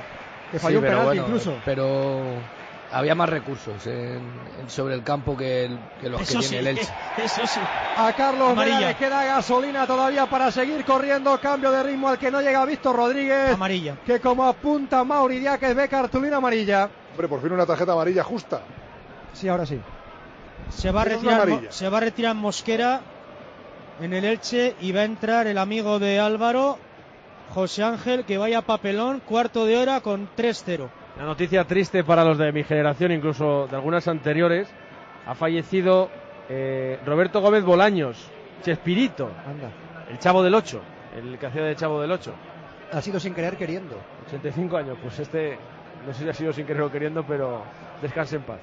que falló sí, un penalti bueno, incluso. Pero había más recursos en, en, sobre el campo que, el, que los eso que sí, tiene el Elche. Eso sí. A Carlos Amarilla. Vela le queda gasolina todavía para seguir corriendo. Cambio de ritmo al que no llega Víctor Rodríguez. Amarilla. Que como apunta Mauri Díaz ve cartulina amarilla. Hombre, por fin una tarjeta amarilla justa. Sí, ahora sí. Se va a retirar, se va a retirar Mosquera en el Elche y va a entrar el amigo de Álvaro, José Ángel, que vaya papelón, cuarto de hora con tres cero. Una noticia triste para los de mi generación, incluso de algunas anteriores. Ha fallecido eh, Roberto Gómez Bolaños, Chespirito, Anda. el Chavo del ocho, el que hacía de Chavo del ocho. Ha sido sin querer queriendo. ochenta y cinco años, pues este no sé si ha sido sin querer o queriendo, pero descanse en paz.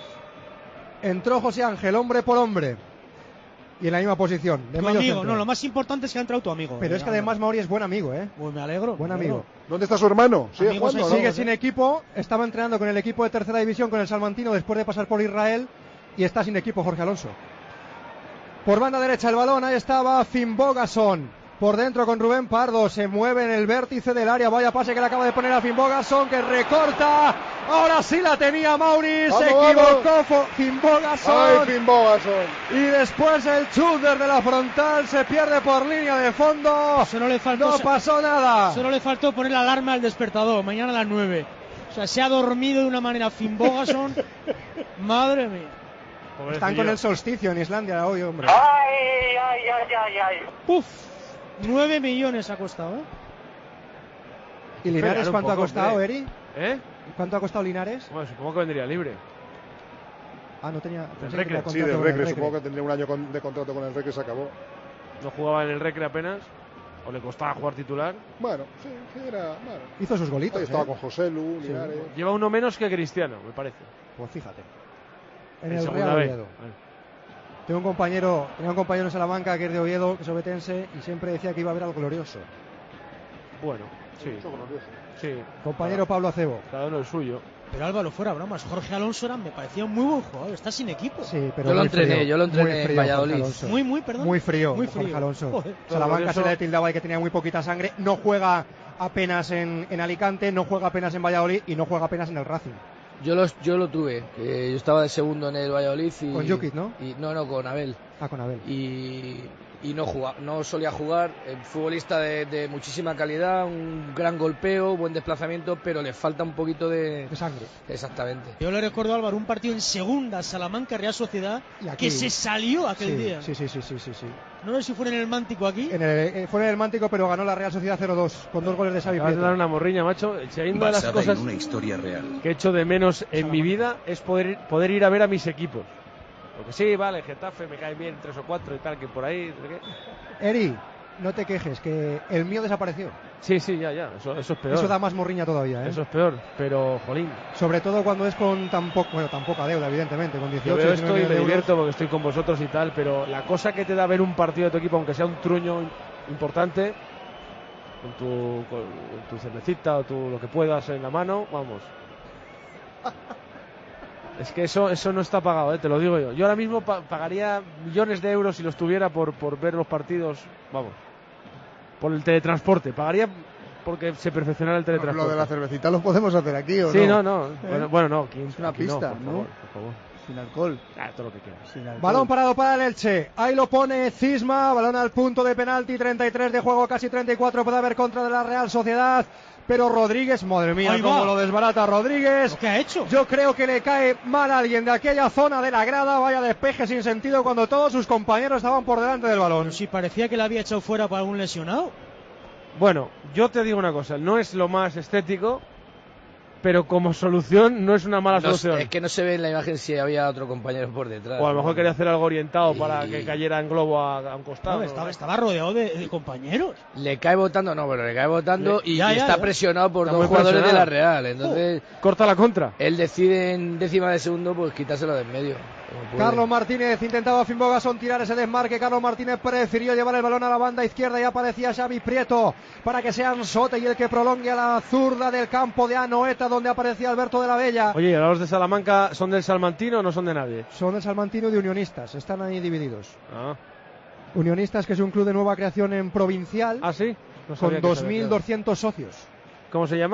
Entró José Ángel, hombre por hombre. Y en la misma posición. De Tu medio amigo, centro. no, lo más importante es que ha entrado tu amigo. Pero eh, es que además Mauri es buen amigo, ¿eh? Pues me alegro. Buen me amigo. alegro. ¿Dónde está su hermano? ¿Sigue Amigos jugando? en Sigue ¿no? sin equipo. Estaba entrenando con el equipo de tercera división, con el Salmantino, después de pasar por Israel. Y está sin equipo Jorge Alonso. Por banda derecha el balón, ahí estaba Finn Bogason. Por dentro con Rubén Pardo, se mueve en el vértice del área, vaya pase que le acaba de poner a Finn Bogason, que recorta, ahora sí la tenía Mauri, se equivocó Finn Bogason. Ay, Finn Bogason. Y después el chut desde la frontal, se pierde por línea de fondo, Solo le faltó, no pasó nada. Solo le faltó poner la alarma al despertador, mañana a las nueve. O sea, se ha dormido de una manera Finn Bogason, madre mía. Están con el solsticio en Islandia hoy, hombre. Ay, ay, ay, ay, ay. Uf. Nueve millones ha costado, ¿eh? ¿Y Linares Esperar un cuánto poco, ha costado, hombre. Eri? ¿Eh? ¿Cuánto ha costado Linares? Bueno, supongo que vendría libre. Ah, no tenía. Del pensé que tenía Recre. Sí, contrato del con el Recre, Recre. supongo que tendría un año con- de contrato con el Recre, se acabó. No jugaba en el Recre apenas, o le costaba jugar titular. Bueno, sí, sí, era. Bueno. Hizo sus golitos. Ahí estaba ¿eh? con José Lu, Sí. Linares. Lleva uno menos que Cristiano, me parece. Pues fíjate. En, En el segunda Real B. Oviedo. Tengo un compañero, tenía un compañero en Salamanca que es de Oviedo, que es obetense, y siempre decía que iba a haber algo glorioso. Bueno, sí. Mucho glorioso. Sí. Compañero Pablo Acebo. Cada uno el suyo. Pero Álvaro, fuera bromas, Jorge Alonso era, me parecía un muy buen jugador, está sin equipo. Sí, pero Yo lo muy entrené, frío, yo lo entrené muy en frío, Valladolid. Jorge Alonso. Muy, muy, perdón. Muy frío, Muy Jorge frío. Alonso. Joder. Salamanca Glorioso. se le tildaba y que tenía muy poquita sangre. No juega apenas en, en Alicante, no juega apenas en Valladolid y no juega apenas en el Racing. Yo, los, yo lo tuve, que yo estaba de segundo en el Valladolid y... Con Jukic, ¿no? Y, no, no, con Abel. Ah, con Abel. Y, y no, jugaba, no solía jugar, el futbolista de, de muchísima calidad, un gran golpeo, buen desplazamiento, pero le falta un poquito de... De sangre. Exactamente. Yo le recuerdo, Álvaro, un partido en segunda, Salamanca, Real Sociedad, Y aquí- que se salió aquel Sí, día. sí, sí, sí, sí, sí, sí. No sé si fue en el Mántico aquí. En el, eh, fue en el Mántico, pero ganó la Real Sociedad cero dos con dos goles de Xavi Acabas de Prieto. dar una morriña, macho. Si hay una de las Basada cosas en una historia real. que he hecho de menos en mi vida es poder, ir- poder ir a ver a mis equipos. Porque sí, vale, Getafe me cae bien tres o cuatro y tal, que por ahí... no sé qué. Eri, no te quejes, que el mío desapareció. Sí, sí, ya, ya, eso, eso es peor. Eso da más morriña todavía, ¿eh? Eso es peor, pero, jolín. Sobre todo cuando es con tan poco, bueno, tan poca deuda, evidentemente, con Yo dieciocho, veo diecinueve esto y millones me de euros. divierto porque estoy con vosotros y tal, pero la cosa que te da ver un partido de tu equipo, aunque sea un truño importante, con tu, con tu cervecita o tu, lo que puedas en la mano, vamos. Es que eso eso no está pagado, ¿eh? Te lo digo yo. Yo ahora mismo pa- pagaría millones de euros si los tuviera por, por ver los partidos, vamos, por el teletransporte. Pagaría porque se perfeccionara el teletransporte. Lo de la cervecita lo podemos hacer aquí, ¿o Sí, no? no, no. ¿Eh? Bueno, bueno, no. aquí- Es una aquí pista, por ¿no? favor, por favor. Sin alcohol. Ah, todo lo que quieras. Sin alcohol. Balón parado para el Elche. Ahí lo pone Cisma. Balón al punto de penalti. treinta y tres de juego, casi treinta y cuatro. Puede haber contra de la Real Sociedad. Pero Rodríguez, madre mía, Ahí cómo va. lo desbarata Rodríguez. ¿Qué ha hecho? Yo creo que le cae mal a alguien de aquella zona de la grada. Vaya despeje sin sentido cuando todos sus compañeros estaban por delante del balón. Pero si parecía que le había echado fuera para algún lesionado. Bueno, yo te digo una cosa, no es lo más estético, pero como solución no es una mala No, solución. es que no se ve en la imagen si había otro compañero por detrás. O a lo mejor ¿no? quería hacer algo orientado para Y- que cayera en globo a, a un costado. No, estaba, estaba rodeado de, de compañeros. Le cae votando, no, pero le cae votando Le- y, ya, y ya, está ya. presionado por Está dos muy jugadores presionado. de la Real. Entonces, Corta la contra. él decide en décima de segundo pues quitárselo de en medio. como puede. Carlos Martínez intentaba Finn Bogason tirar ese desmarque. Carlos Martínez prefirió llevar el balón a la banda izquierda y aparecía Xavi Prieto para que sea Ansote y el que prolongue a la zurda del campo de Anoeta, donde aparecía Alberto de la Bella. Oye, ¿y los de Salamanca son del Salmantino o no son de nadie? Son del Salmantino y de Unionistas, están ahí divididos. Ah, Unionistas, que es un club de nueva creación en provincial, ¿Ah sí? No con sabía que se había dos mil doscientos socios. creado. ¿Cómo se llama?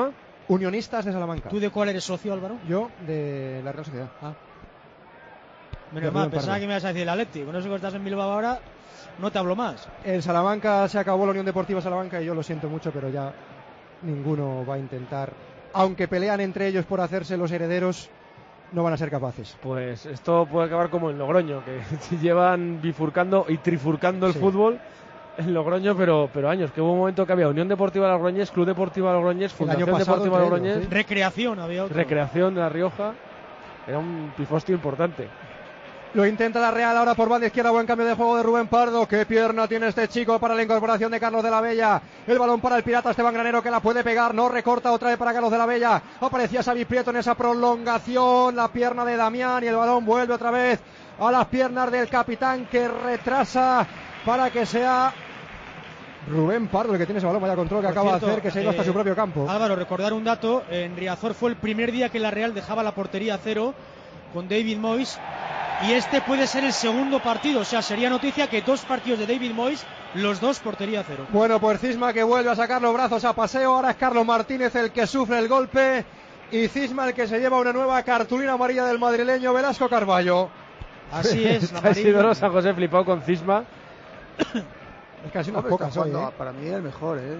Unionistas de Salamanca. ¿Tú de cuál eres socio, Álvaro? Yo de la Real Sociedad. Ah. Menos mal, pensaba que me ibas a decir el Atleti. Bueno, si estás en Bilbao ahora, no te hablo más. El Salamanca se acabó, la Unión Deportiva Salamanca, y yo lo siento mucho, pero ya ninguno va a intentar. Aunque pelean entre ellos por hacerse los herederos, no van a ser capaces. Pues esto puede acabar como en Logroño, que llevan bifurcando y trifurcando el sí. fútbol en Logroño, pero, pero años, que hubo un momento que había Unión Deportiva Logroñés, Club Deportivo Logroñés, Fundación Deportiva Logroñés, ellos, ¿sí? Recreación había otro. Recreación de La Rioja, era un pifostio importante. Lo intenta la Real ahora por banda izquierda, buen cambio de juego de Rubén Pardo. Qué pierna tiene este chico para la incorporación de Carlos de la Bella. El balón para el Pirata Esteban Granero, que la puede pegar, no recorta, otra vez para Carlos de la Bella. Aparecía Xavi Prieto en esa prolongación, la pierna de Damián, y el balón vuelve otra vez a las piernas del capitán, que retrasa para que sea Rubén Pardo el que tiene ese balón. Vaya control que por acaba cierto, de hacer, que se ha ido eh, hasta su propio campo. Álvaro, recordar un dato, en Riazor fue el primer día que la Real dejaba la portería a cero con David Moyes, y este puede ser el segundo partido, o sea, sería noticia que dos partidos de David Moyes, los dos portería cero. Bueno, pues Cisma que vuelve a sacar los brazos a paseo, ahora es Carlos Martínez el que sufre el golpe, y Cisma el que se lleva una nueva cartulina amarilla del madrileño Velasco Carballo. Así es, la ha sido Rosa José flipado con Cisma. Es casi unas pocas hoy, ¿eh? Para mí es el mejor, ¿eh?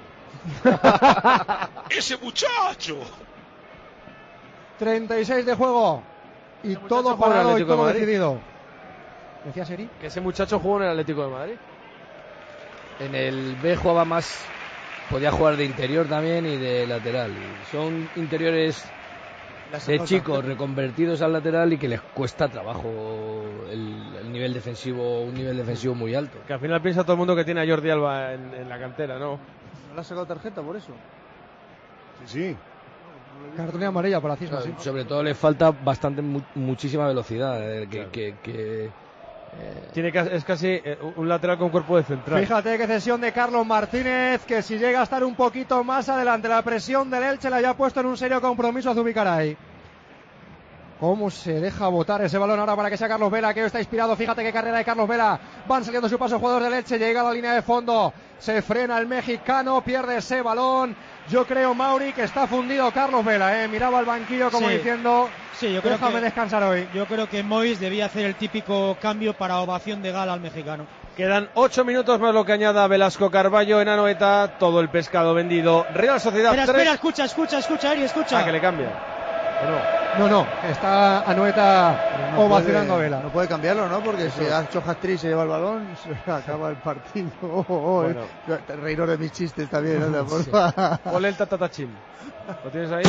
¡Ese muchacho! treinta y seis de juego. Y todo parado y todo decidido. ¿Decía Seri? Que ese muchacho jugó en el Atlético de Madrid. En el B jugaba más, podía jugar de interior también y de lateral. Son interiores de chicos reconvertidos al lateral y que les cuesta trabajo el, el nivel defensivo, un nivel defensivo muy alto. Que al final piensa todo el mundo que tiene a Jordi Alba en, en la cantera, ¿no? ¿No le has sacado tarjeta por eso? Sí, sí. Cartulina amarilla para Cisma, claro, sí. Sobre todo le falta bastante, mu muchísima velocidad. Eh, que, claro. que, que, eh... Tiene que, es casi eh, un lateral con cuerpo de central. Fíjate qué cesión de Carlos Martínez, que si llega a estar un poquito más adelante, la presión del Elche la haya puesto en un serio compromiso a Zubicaray. Cómo se deja botar ese balón ahora para que sea Carlos Vela, que hoy está inspirado. Fíjate qué carrera de Carlos Vela. Van saliendo su paso jugadores del Elche, llega a la línea de fondo. Se frena el mexicano, pierde ese balón. Yo creo, Mauri, que está fundido Carlos Vela, ¿eh? Miraba al banquillo como sí. diciendo, sí, yo creo déjame que, descansar hoy. Yo creo que Moyes debía hacer el típico cambio para ovación de gala al mexicano. Quedan ocho minutos más lo que añada Velasco Carballo en Anoeta. Todo el pescado vendido. Real Sociedad Espera, tres. espera, escucha, escucha, escucha, Ari, escucha. Ah, que le cambia. No, no, está Anoeta no ovacionando puede, a Vela. No puede cambiarlo, ¿no? Porque Eso. si ha hecho hat-trick y se lleva el balón, se acaba el partido. Oh, oh, bueno. eh. Reíros de mis chistes también, ¿no? Sí. Ponle el tatatachín. ¿Lo tienes ahí?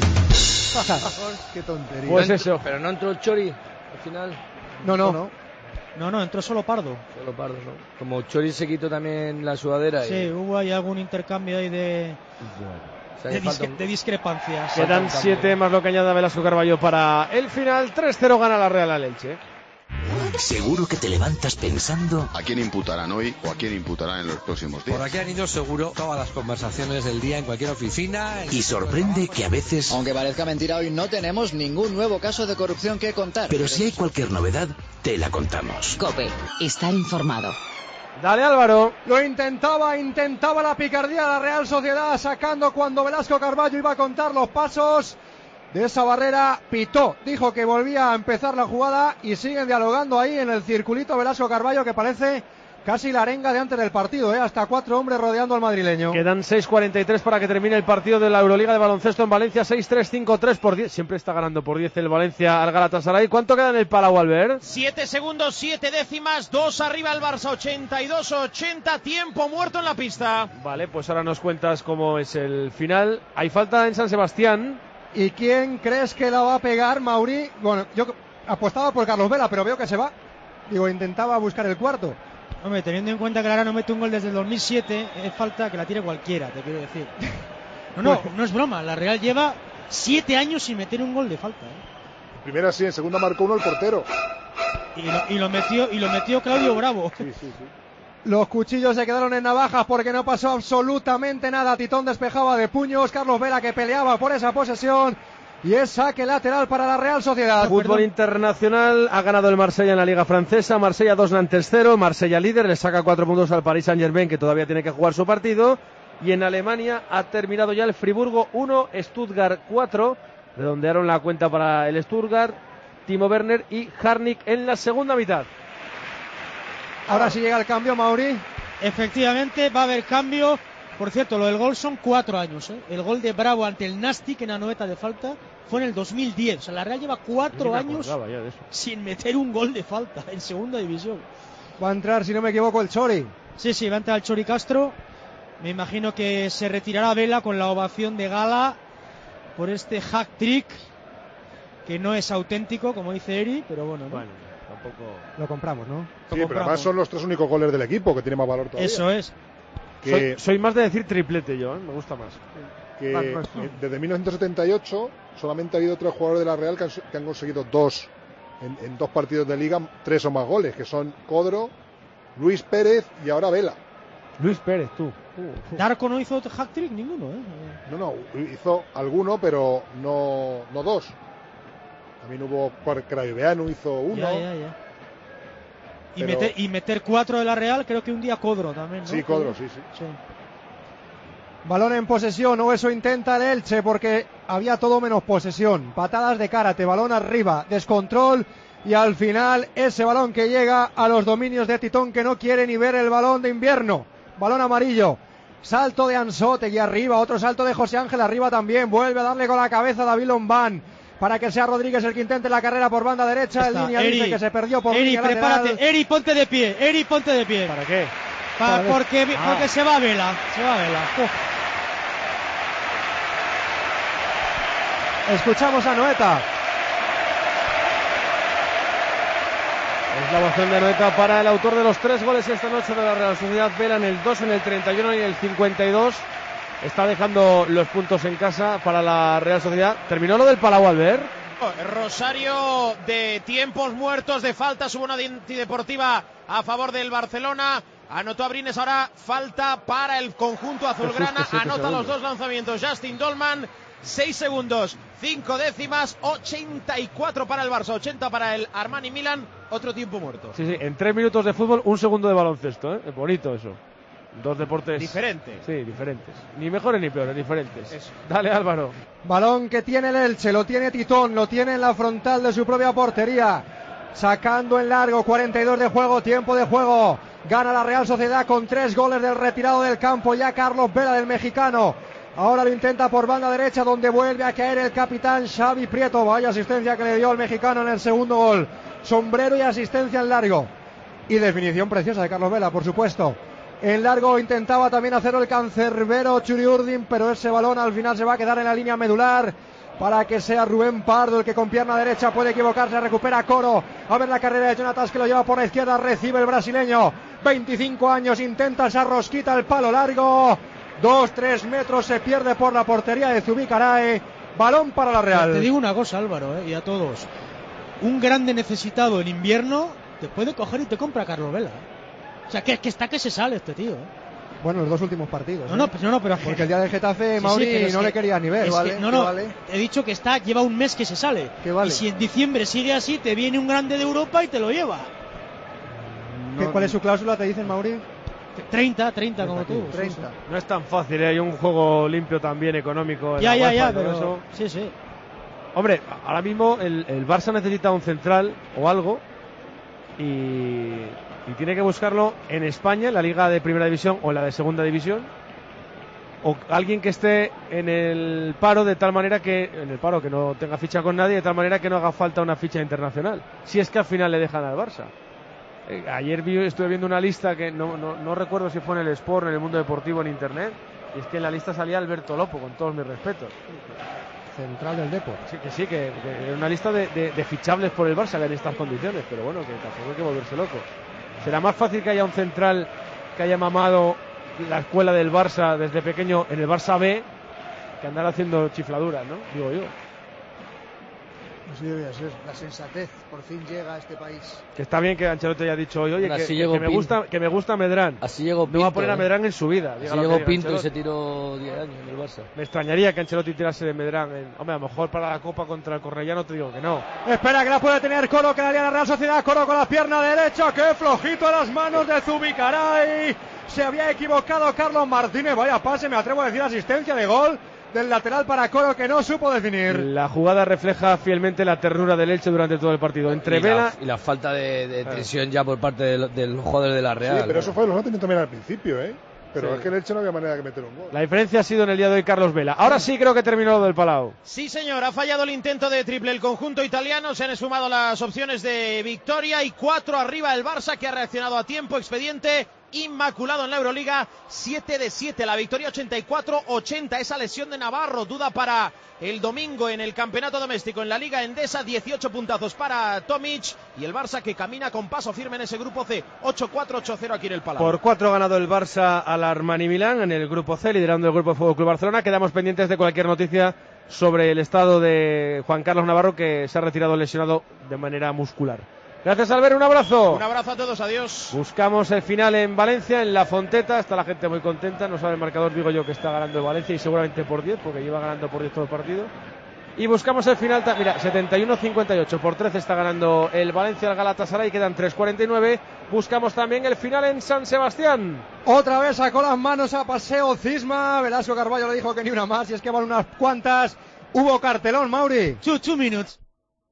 Qué tontería. Pues eso. Pero no entró el Chori al final. No, no. No, no, no entró solo Pardo. Solo Pardo, ¿no? Como Chori se quitó también la sudadera. Sí, y... hubo ahí algún intercambio ahí de... Bueno. De, discre un... de discrepancias. Quedan siete más lo que añada Velasco Carballo para el final. tres cero gana la Real al Elche. Seguro que te levantas pensando ¿a quién imputarán hoy o a quién imputarán en los próximos días? Por aquí han ido seguro todas las conversaciones del día en cualquier oficina. Y sorprende que a veces, aunque parezca mentira, hoy no tenemos ningún nuevo caso de corrupción que contar. Pero si hay cualquier novedad, te la contamos. COPE, estar informado. Dale, Álvaro. Lo intentaba, intentaba la picardía de la Real Sociedad, sacando cuando Velasco Carballo iba a contar los pasos de esa barrera. Pitó, dijo que volvía a empezar la jugada y siguen dialogando ahí en el circulito Velasco Carballo, que parece casi la arenga de antes del partido, ¿eh? Hasta cuatro hombres rodeando al madrileño. Quedan seis cuarenta y tres para que termine el partido de la Euroliga de baloncesto en Valencia. seis tres, cinco tres por diez. Siempre está ganando por diez el Valencia al Galatasaray. ¿Cuánto queda en el Palau, Albert? siete segundos, siete décimas, dos arriba el Barça, ochenta y dos ochenta, tiempo muerto en la pista. Vale, pues ahora nos cuentas cómo es el final. Hay falta en San Sebastián. ¿Y quién crees que la va a pegar, Mauri? Bueno, yo apostaba por Carlos Vela, pero veo que se va. Digo, intentaba buscar el cuarto. Hombre, teniendo en cuenta que ahora no mete un gol desde el dos mil siete, es falta que la tire cualquiera, te quiero decir. No, no, no es broma, la Real lleva siete años sin meter un gol de falta, ¿eh? En primera sí, en segunda marcó uno el portero. Y lo, y lo metió y lo metió Claudio Bravo. Sí, sí, sí. Los cuchillos se quedaron en navajas porque no pasó absolutamente nada. Titón despejaba de puños, Carlos Vela que peleaba por esa posesión. Y es saque lateral para la Real Sociedad. Fútbol Perdón. internacional, ha ganado el Marsella en la Liga Francesa. Marsella dos, Nantes cero. Marsella líder, le saca cuatro puntos al Paris Saint-Germain, que todavía tiene que jugar su partido. Y en Alemania ha terminado ya el Friburgo uno, Stuttgart cuatro. Redondearon la cuenta para el Stuttgart, Timo Werner y Harnik en la segunda mitad. Ahora sí llega el cambio, Mauri. Efectivamente, va a haber cambio. Por cierto, lo del gol son cuatro años. ¿eh? El gol de Bravo ante el Nastic en la noveta de falta fue en el dos mil diez. O sea, la Real lleva cuatro años sin meter un gol de falta en segunda división. Va a entrar, si no me equivoco, el Chori. Sí, sí, va a entrar el Chori Castro. Me imagino que se retirará Vela con la ovación de gala por este hack trick, que no es auténtico, como dice Eri, pero bueno, ¿no? Bueno, tampoco lo compramos, ¿no? Sí, lo pero compramos. además son los tres únicos goles del equipo, que tiene más valor todavía. Eso es. Que, soy, soy más de decir triplete yo, ¿eh? Me gusta más. Que eh, desde mil novecientos setenta y ocho solamente ha habido tres jugadores de la Real que han, que han conseguido dos en, en dos partidos de liga, tres o más goles, que son Codro, Luis Pérez y ahora Vela. Luis Pérez, tú. Uh, uh. Darko no hizo hack trick ninguno, ¿eh? No, no, hizo alguno, pero no, no dos. También hubo Crayoveanu, hizo uno. Ya, ya, ya. Y, pero... meter, y meter cuatro de la Real, creo que un día Codro también, ¿no? Sí, Codro, sí, sí, sí. Balón en posesión, o eso intenta el Elche, porque había todo menos posesión. Patadas de karate, balón arriba, descontrol, y al final ese balón que llega a los dominios de Titón, que no quiere ni ver el balón de invierno. Balón amarillo, salto de Ansotegui arriba, otro salto de José Ángel arriba también, vuelve a darle con la cabeza a David Lombán para que sea Rodríguez el que intente la carrera por banda derecha. El línea Eri, dice que se perdió por Eri, línea prepárate, lateral. Eri, ponte de pie, Eri, ponte de pie. ¿Para qué? Pa, Para porque, ah. porque se va a Vela, se va a Vela. Oh. Escuchamos a Noeta. Es la ovación de Noeta para el autor de los tres goles esta noche de la Real Sociedad, Vela, en el dos, en el treinta y uno y en el cincuenta y dos. Está dejando los puntos en casa para la Real Sociedad. ¿Terminó lo del Palau, Albert? Rosario de tiempos muertos, de faltas, hubo una antideportiva a favor del Barcelona. Anotó Abrines, ahora falta para el conjunto azulgrana. Anota los dos lanzamientos Justin Dolman. seis segundos, cinco décimas, ochenta y cuatro para el Barça, ochenta para el Armani Milan. Otro tiempo muerto. Sí, sí, en tres minutos de fútbol, un segundo de baloncesto, ¿eh? Es bonito eso. Dos deportes diferentes. Sí, diferentes. Ni mejores ni peores, diferentes. Eso. Dale, Álvaro. Balón que tiene el Elche, lo tiene Titón, lo tiene en la frontal de su propia portería. Sacando en largo, cuarenta y dos de juego, tiempo de juego. Gana la Real Sociedad con tres goles del retirado del campo, ya Carlos Vela, del mexicano. Ahora lo intenta por banda derecha, donde vuelve a caer el capitán Xavi Prieto. Vaya asistencia que le dio el mexicano en el segundo gol. Sombrero y asistencia en largo. Y definición preciosa de Carlos Vela, por supuesto. En largo intentaba también hacerlo el cancerbero Churiurdin, pero ese balón al final se va a quedar en la línea medular para que sea Rubén Pardo el que con pierna derecha puede equivocarse. Recupera Coro. A ver la carrera de Jonatas, que lo lleva por la izquierda. Recibe el brasileño. veinticinco años, intenta esa rosquita al palo largo. Dos, tres metros, se pierde por la portería de Zubicarae. Balón para la Real. Te digo una cosa, Álvaro, ¿eh? Y a todos. Un grande necesitado en invierno te puede coger y te compra Carlos Vela. O sea, que, que está que se sale este tío, ¿eh? Bueno, los dos últimos partidos. No, ¿eh? no, pero, no, pero porque el día del Getafe, sí, Mauri, sí, no que, le quería ni ver. ¿vale? Que, no, no, vale? he dicho que está, lleva un mes que se sale. Vale? Y si en diciembre sigue así, te viene un grande de Europa y te lo lleva. No, ¿Cuál es su cláusula, te dicen, Mauri? treinta, treinta como tú. treinta. Sí, sí. No es tan fácil, ¿eh? Hay un juego limpio también económico. En ya, la ya, UEFA, ya, pero eso. sí, sí. Hombre, ahora mismo el, el Barça necesita un central o algo y, y tiene que buscarlo en España, en la Liga de Primera División o en la de Segunda División, o alguien que esté en el paro de tal manera que en el paro que no tenga ficha con nadie, de tal manera que no haga falta una ficha internacional, si es que al final le dejan al Barça. Eh, ayer vi, estuve viendo una lista que no, no, no recuerdo si fue en el Sport, en el Mundo Deportivo, en Internet, y es que en la lista salía Alberto Lopo, con todos mis respetos. Central del Depor. Sí, que sí, que, que era una lista de, de, de fichables por el Barça en estas condiciones, pero bueno, que tampoco hay que volverse loco. Será más fácil que haya un central que haya mamado la escuela del Barça desde pequeño en el Barça B que andar haciendo chifladuras, ¿no? Digo yo. Así debía ser. La sensatez por fin llega a este país. Que está bien que Ancelotti haya dicho hoy, oye, Bueno, que, así que, llegó que me Pinto. gusta, que me gusta Medrán. Así llegó Pinto. No va a poner a ¿eh? Medrán en su vida. Así diga lo que llegó diga Pinto y Ancelotti. se tiró diez años en el Barça. Me extrañaría que Ancelotti tirase de Medrán. En... Hombre, a lo mejor para la Copa contra el Cornellano te digo que no. Espera que la puede tener Coro, que daría la Real Sociedad. Coro con la pierna derecha, qué flojito a las manos de Zubicaray. Se había equivocado Carlos Martínez. Vaya pase, me atrevo a decir asistencia de gol del lateral para Coro, que no supo definir. La jugada refleja fielmente la ternura del Elche durante todo el partido. Entre y, Vela la, y la falta de, de tensión ya por parte de, de los jugadores de la Real. Sí, pero eso fue, lo no tenía también al principio, ¿eh? Pero Sí. es que el Elche no había manera de meter un gol. La diferencia ha sido en el día de hoy Carlos Vela. Ahora sí creo que terminó lo del Palau. Sí, señor, ha fallado el intento de triple el conjunto italiano, se han esfumado las opciones de victoria y cuatro arriba el Barça, que ha reaccionado a tiempo. Expediente inmaculado en la Euroliga, siete de siete, la victoria ochenta y cuatro ochenta. Esa lesión de Navarro, duda para el domingo en el campeonato doméstico en la Liga Endesa. Dieciocho puntazos para Tomic y el Barça, que camina con paso firme en ese grupo C. Ocho cuatro, ocho cero aquí en el Palau. Por cuatro ha ganado el Barça al Armani Milán en el grupo C, liderando el grupo Fútbol Club Barcelona. Quedamos pendientes de cualquier noticia sobre el estado de Juan Carlos Navarro, que se ha retirado lesionado de manera muscular. Gracias, Albert, un abrazo. Un abrazo a todos, adiós. Buscamos el final en Valencia, en La Fonteta. Está la gente muy contenta. No sabe el marcador, digo yo, que está ganando el Valencia, y seguramente por diez, porque lleva ganando por diez todo el partido. Y buscamos el final, mira, setenta y uno cincuenta y ocho, por trece está ganando el Valencia al Galatasaray, quedan tres cuarenta y nueve. Buscamos también el final en San Sebastián. Otra vez sacó las manos a paseo Cisma. Velasco Carballo le dijo que ni una más, y es que van unas cuantas. Hubo cartelón, Mauri. Two, two minutes.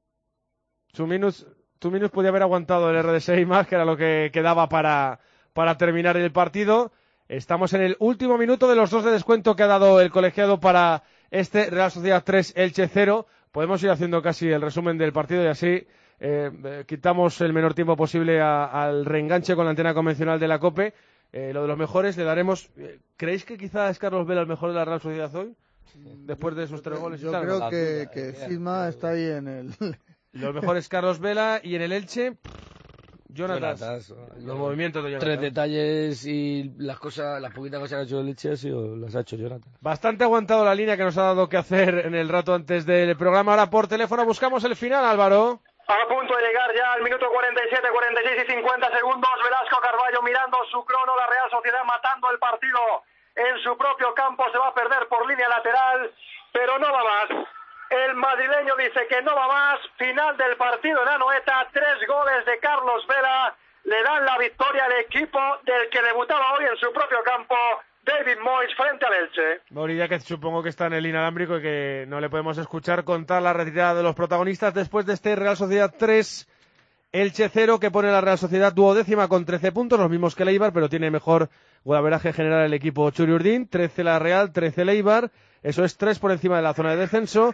Two minutes. Two minutes podía haber aguantado el R D seis más, que era lo que quedaba para, para terminar el partido. Estamos en el último minuto de los dos de descuento que ha dado el colegiado para este Real Sociedad tres, Elche cero. Podemos ir haciendo casi el resumen del partido y así eh, eh, quitamos el menor tiempo posible a, al reenganche con la antena convencional de la COPE. Eh, lo de los mejores le daremos... Eh, ¿Creéis que quizás es Carlos Vela el mejor de la Real Sociedad hoy? Después de sus tres goles Yo y tal. creo ¿no? que, que Cisma está ahí en el... Los mejores Carlos Vela, y en el Elche, Jonathan. Jonatas, los movimientos de Jonathan. Tres detalles y las cosas, las poquitas cosas que ha hecho el Elche ha sido, las ha hecho Jonathan. Bastante aguantado la línea que nos ha dado que hacer en el rato antes del programa. Ahora por teléfono buscamos el final, Álvaro. A punto de llegar ya al minuto cuarenta y siete, cuarenta y seis y cincuenta segundos. Velasco Carballo mirando su crono. La Real Sociedad matando el partido en su propio campo. Se va a perder por línea lateral, pero no va más. El madrileño dice que no va más. Final del partido en Anoeta. Tres goles de Carlos Vela le dan la victoria al equipo del que debutaba hoy en su propio campo, David Moyes, frente al Elche. Morilla, que supongo que está en el inalámbrico y que no le podemos escuchar contar la retirada de los protagonistas después de este Real Sociedad tres, Elche cero, que pone la Real Sociedad duodécima con trece puntos, los mismos que el Eibar, pero tiene mejor golaveraje general el equipo Churiurdín. trece la Real, trece el Eibar. Eso es tres por encima de la zona de descenso,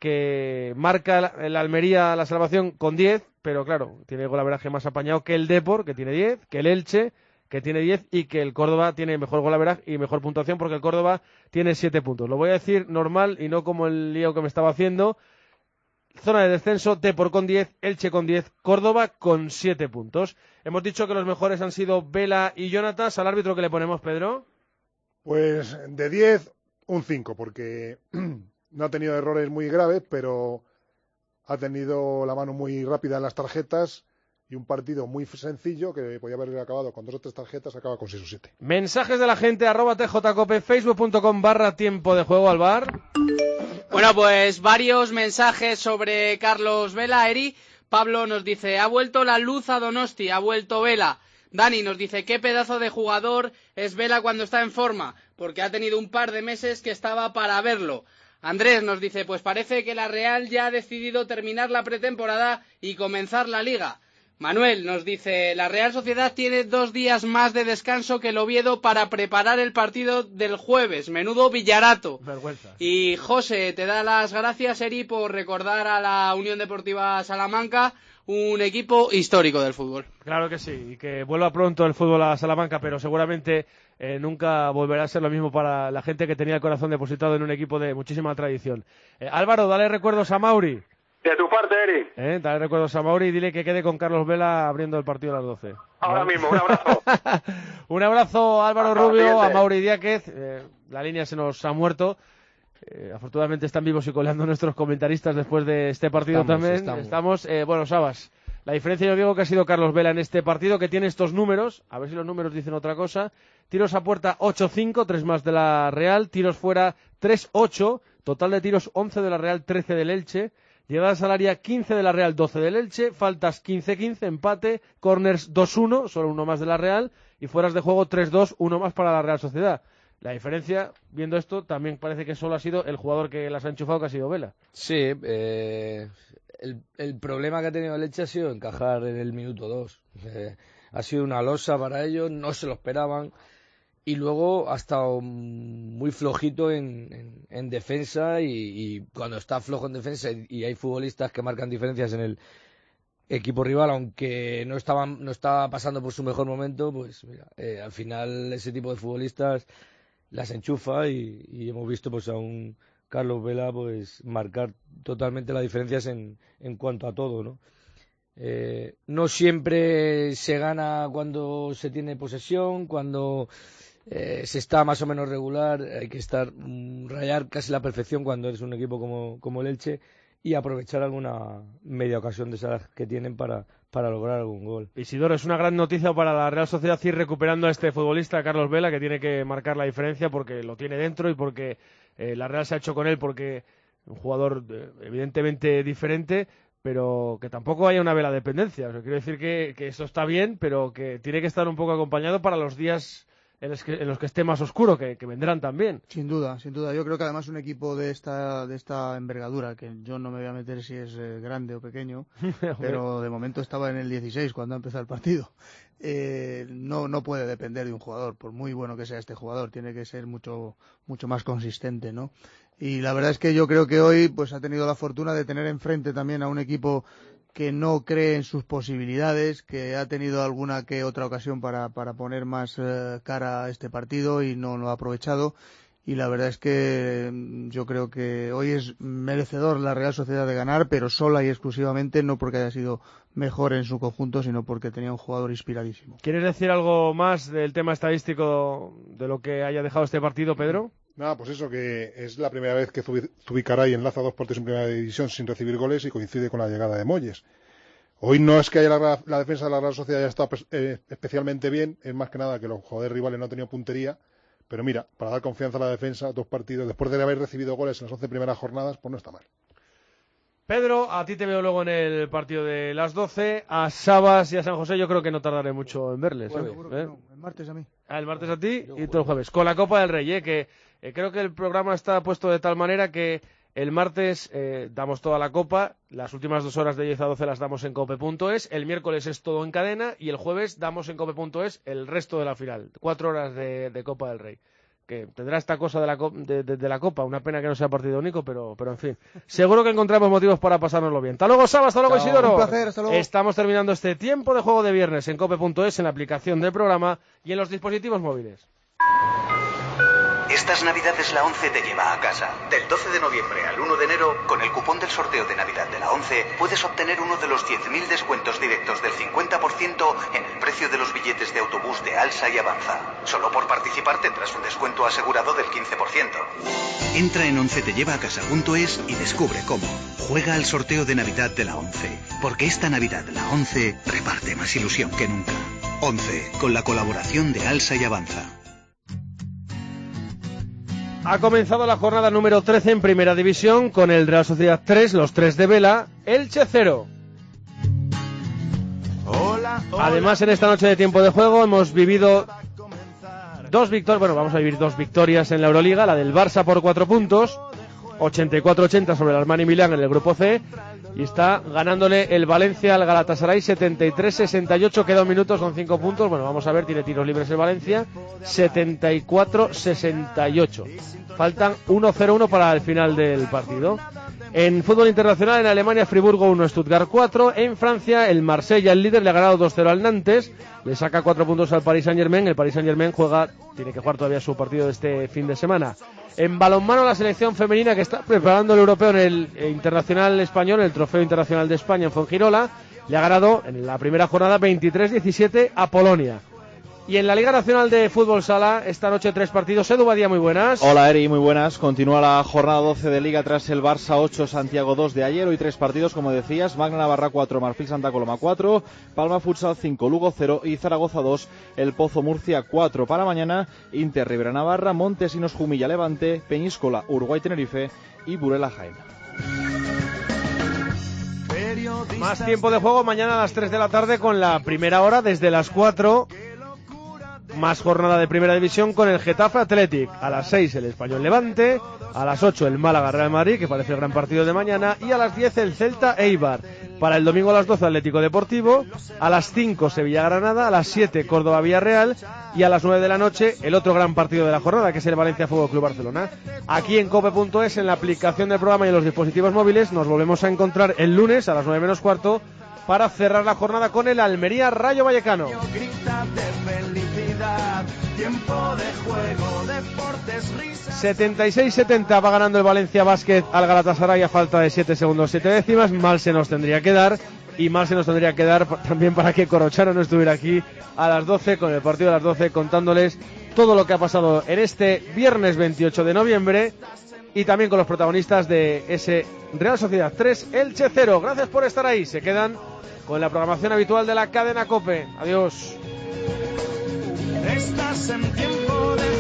que marca el Almería la salvación con diez, pero claro, tiene golaveraje más apañado que el Depor, que tiene diez, que el Elche, que tiene diez, y que el Córdoba tiene mejor golaveraje y mejor puntuación, porque el Córdoba tiene siete puntos. Lo voy a decir normal y no como el lío que me estaba haciendo. Zona de descenso, Depor con diez, Elche con diez, Córdoba con siete puntos. Hemos dicho que los mejores han sido Vela y Jonatas. ¿Al árbitro que le ponemos, Pedro? Pues de diez, un cinco, porque no ha tenido errores muy graves, pero ha tenido la mano muy rápida en las tarjetas, y un partido muy sencillo que podía haber acabado con dos o tres tarjetas, acaba con seis o siete. Mensajes de la gente, arroba tjcope, facebook.com barra tiempo de juego, al bar. Bueno, pues varios mensajes sobre Carlos Vela. Eri, Pablo nos dice, ha vuelto la luz a Donosti, ha vuelto Vela. Dani nos dice, qué pedazo de jugador es Vela cuando está en forma, porque ha tenido un par de meses que estaba para verlo. Andrés nos dice, pues parece que la Real ya ha decidido terminar la pretemporada y comenzar la Liga. Manuel nos dice, la Real Sociedad tiene dos días más de descanso que el Oviedo para preparar el partido del jueves. Menudo villarato. Vergüenza. Y José, te da las gracias, Eri, por recordar a la Unión Deportiva Salamanca, un equipo histórico del fútbol. Claro que sí, y que vuelva pronto el fútbol a Salamanca, pero seguramente eh, nunca volverá a ser lo mismo para la gente que tenía el corazón depositado en un equipo de muchísima tradición. Eh, Álvaro, dale recuerdos a Mauri. De tu parte, Eri. Eh, dale recuerdos a Mauri y dile que quede con Carlos Vela abriendo el partido a las doce. Ahora mismo, un abrazo. Un abrazo a Álvaro Hasta Rubio, siguiente. a Mauri Diáquez. Eh, la línea se nos ha muerto. Eh, afortunadamente están vivos y coleando nuestros comentaristas después de este partido estamos, también. Estamos, estamos eh, bueno, Sabas, la diferencia yo digo que ha sido Carlos Vela en este partido, que tiene estos números, a ver si los números dicen otra cosa. Tiros a puerta ocho cinco, tres más de la Real, tiros fuera tres ocho, total de tiros once de la Real, trece del Elche, llegadas al área quince de la Real, doce del Elche, faltas quince quince, empate, corners dos uno, solo uno más de la Real, y fueras de juego tres dos, uno más para la Real Sociedad. La diferencia, viendo esto, también parece que solo ha sido el jugador que las ha enchufado, que ha sido Vela. Sí, eh, el, el problema que ha tenido el Elche ha sido encajar en el minuto dos. Eh, ha sido una losa para ellos, no se lo esperaban, y luego ha estado muy flojito en, en, en defensa, y, y cuando está flojo en defensa y, y hay futbolistas que marcan diferencias en el equipo rival, aunque no estaban, no estaba pasando por su mejor momento, pues mira, eh, al final ese tipo de futbolistas las enchufa y, y hemos visto pues a un Carlos Vela pues marcar totalmente las diferencias en, en cuanto a todo, ¿no? Eh, no siempre se gana cuando se tiene posesión, cuando eh, se está más o menos regular, hay que estar um, rayar casi la perfección cuando eres un equipo como, como el Elche, y aprovechar alguna media ocasión de esas que tienen para, para lograr algún gol. Isidoro, es una gran noticia para la Real Sociedad ir recuperando a este futbolista, Carlos Vela, que tiene que marcar la diferencia porque lo tiene dentro y porque eh, la Real se ha hecho con él, porque un jugador eh, evidentemente diferente, pero que tampoco haya una Vela dependencia. O sea, quiero decir que, que eso está bien, pero que tiene que estar un poco acompañado para los días en los que, en los que esté más oscuro, que, que vendrán también. Sin duda, sin duda. Yo creo que además un equipo de esta de esta envergadura, que yo no me voy a meter si es eh, grande o pequeño, pero de momento estaba en el dieciséis cuando ha empezado el partido. Eh, no no puede depender de un jugador, por muy bueno que sea este jugador, tiene que ser mucho mucho más consistente, ¿no? Y la verdad es que yo creo que hoy pues ha tenido la fortuna de tener enfrente también a un equipo que no cree en sus posibilidades, que ha tenido alguna que otra ocasión para, para poner más eh, cara a este partido y no lo ha aprovechado. Y la verdad es que yo creo que hoy es merecedor la Real Sociedad de ganar, pero sola y exclusivamente, no porque haya sido mejor en su conjunto, sino porque tenía un jugador inspiradísimo. ¿Quieres decir algo más del tema estadístico de lo que haya dejado este partido, Pedro? Nada, pues eso, que es la primera vez que Zubicaray enlaza dos partidos en primera división sin recibir goles y coincide con la llegada de Molles. Hoy no es que haya la, la defensa de la Real Sociedad haya estado eh, especialmente bien, es más que nada que los jugadores rivales no han tenido puntería, pero mira, para dar confianza a la defensa, dos partidos, después de haber recibido goles en las once primeras jornadas, pues no está mal. Pedro, a ti te veo luego en el partido de las doce, a Sabas y a San José yo creo que no tardaré mucho en verles. Bueno, ¿eh? seguro que ¿Eh? no. El martes a mí. Ah, el martes a ti y tú el jueves. Con la Copa del Rey, ¿eh? que eh, creo que el programa está puesto de tal manera que el martes eh, damos toda la Copa, las últimas dos horas de diez a doce las damos en cope punto es, el miércoles es todo en cadena y el jueves damos en cope punto es el resto de la final, cuatro horas de, de Copa del Rey. Que tendrá esta cosa de la, de, de, de la Copa, una pena que no sea partido único, pero, pero en fin, seguro que encontramos motivos para pasárnoslo bien. Hasta luego, Saba, hasta luego, Chao. Isidoro. Un placer, hasta luego. Estamos terminando este tiempo de juego de viernes en cope punto es, en la aplicación del programa y en los dispositivos móviles. Estas Navidades la ONCE te lleva a casa. Del doce de noviembre al uno de enero, con el cupón del sorteo de Navidad de la ONCE, puedes obtener uno de los diez mil descuentos directos del cincuenta por ciento en el precio de los billetes de autobús de Alsa y Avanza. Solo por participar tendrás un descuento asegurado del quince por ciento. Entra en once te lleva a casa punto es y descubre cómo. Juega al sorteo de Navidad de la ONCE, porque esta Navidad la ONCE reparte más ilusión que nunca. ONCE, con la colaboración de Alsa y Avanza. Ha comenzado la jornada número trece en Primera División con el Real Sociedad tres, los tres de Vela, Elche cero. Hola, hola. Además, en esta noche de tiempo de juego hemos vivido dos victorias, bueno, vamos a vivir dos victorias en la Euroliga, la del Barça por cuatro puntos, ochenta y cuatro ochenta sobre el Armani Milán en el grupo C, y está ganándole el Valencia al Galatasaray setenta y tres sesenta y ocho, queda un minuto con cinco puntos, bueno, vamos a ver, tiene tiros libres el Valencia, setenta y cuatro sesenta y ocho. Faltan uno cero uno para el final del partido. En fútbol internacional, en Alemania, Friburgo uno, Stuttgart cuatro. En Francia, el Marsella, el líder, le ha ganado dos cero al Nantes. Le saca cuatro puntos al Paris Saint-Germain. El Paris Saint-Germain juega, tiene que jugar todavía su partido de este fin de semana. En balonmano, la selección femenina que está preparando el europeo en el internacional español, el Trofeo Internacional de España en Fuengirola, le ha ganado en la primera jornada veintitrés diecisiete a Polonia. Y en la Liga Nacional de Fútbol Sala, esta noche tres partidos. Edu Badía, muy buenas. Hola Eri, muy buenas. Continúa la jornada doce de Liga tras el Barça ocho, Santiago dos de ayer. Hoy tres partidos, como decías, Magna Navarra cuatro, Marfil Santa Coloma cuatro, Palma Futsal cinco, Lugo cero y Zaragoza dos, El Pozo Murcia cuatro. Para mañana, Inter Ribera Navarra, Montesinos Jumilla Levante, Peñíscola Uruguay Tenerife y Burela Jaén. Más tiempo de juego mañana a las tres de la tarde con la primera hora desde las cuatro. Más jornada de Primera División con el Getafe Athletic. A las seis el Español Levante, a las ocho el Málaga Real Madrid, que parece el gran partido de mañana, y a las diez el Celta Eibar. Para el domingo a las doce Atlético Deportivo, a las cinco Sevilla Granada, a las siete Córdoba Villarreal y a las nueve de la noche el otro gran partido de la jornada, que es el Valencia Fútbol Club Barcelona. Aquí en cope punto es, en la aplicación del programa y en los dispositivos móviles, nos volvemos a encontrar el lunes a las nueve menos cuarto para cerrar la jornada con el Almería Rayo Vallecano. Tiempo de juego, deportes, risas. setenta y seis setenta va ganando el Valencia Basket al Galatasaray a falta de siete segundos siete décimas. Mal se nos tendría que dar, y mal se nos tendría que dar también para que Corrochano no estuviera aquí a las doce con el partido de las doce, contándoles todo lo que ha pasado en este viernes veintiocho de noviembre y también con los protagonistas de ese Real Sociedad tres, Elche cero. Gracias por estar ahí. Se quedan con la programación habitual de la cadena COPE. Adiós. Estás en tiempo de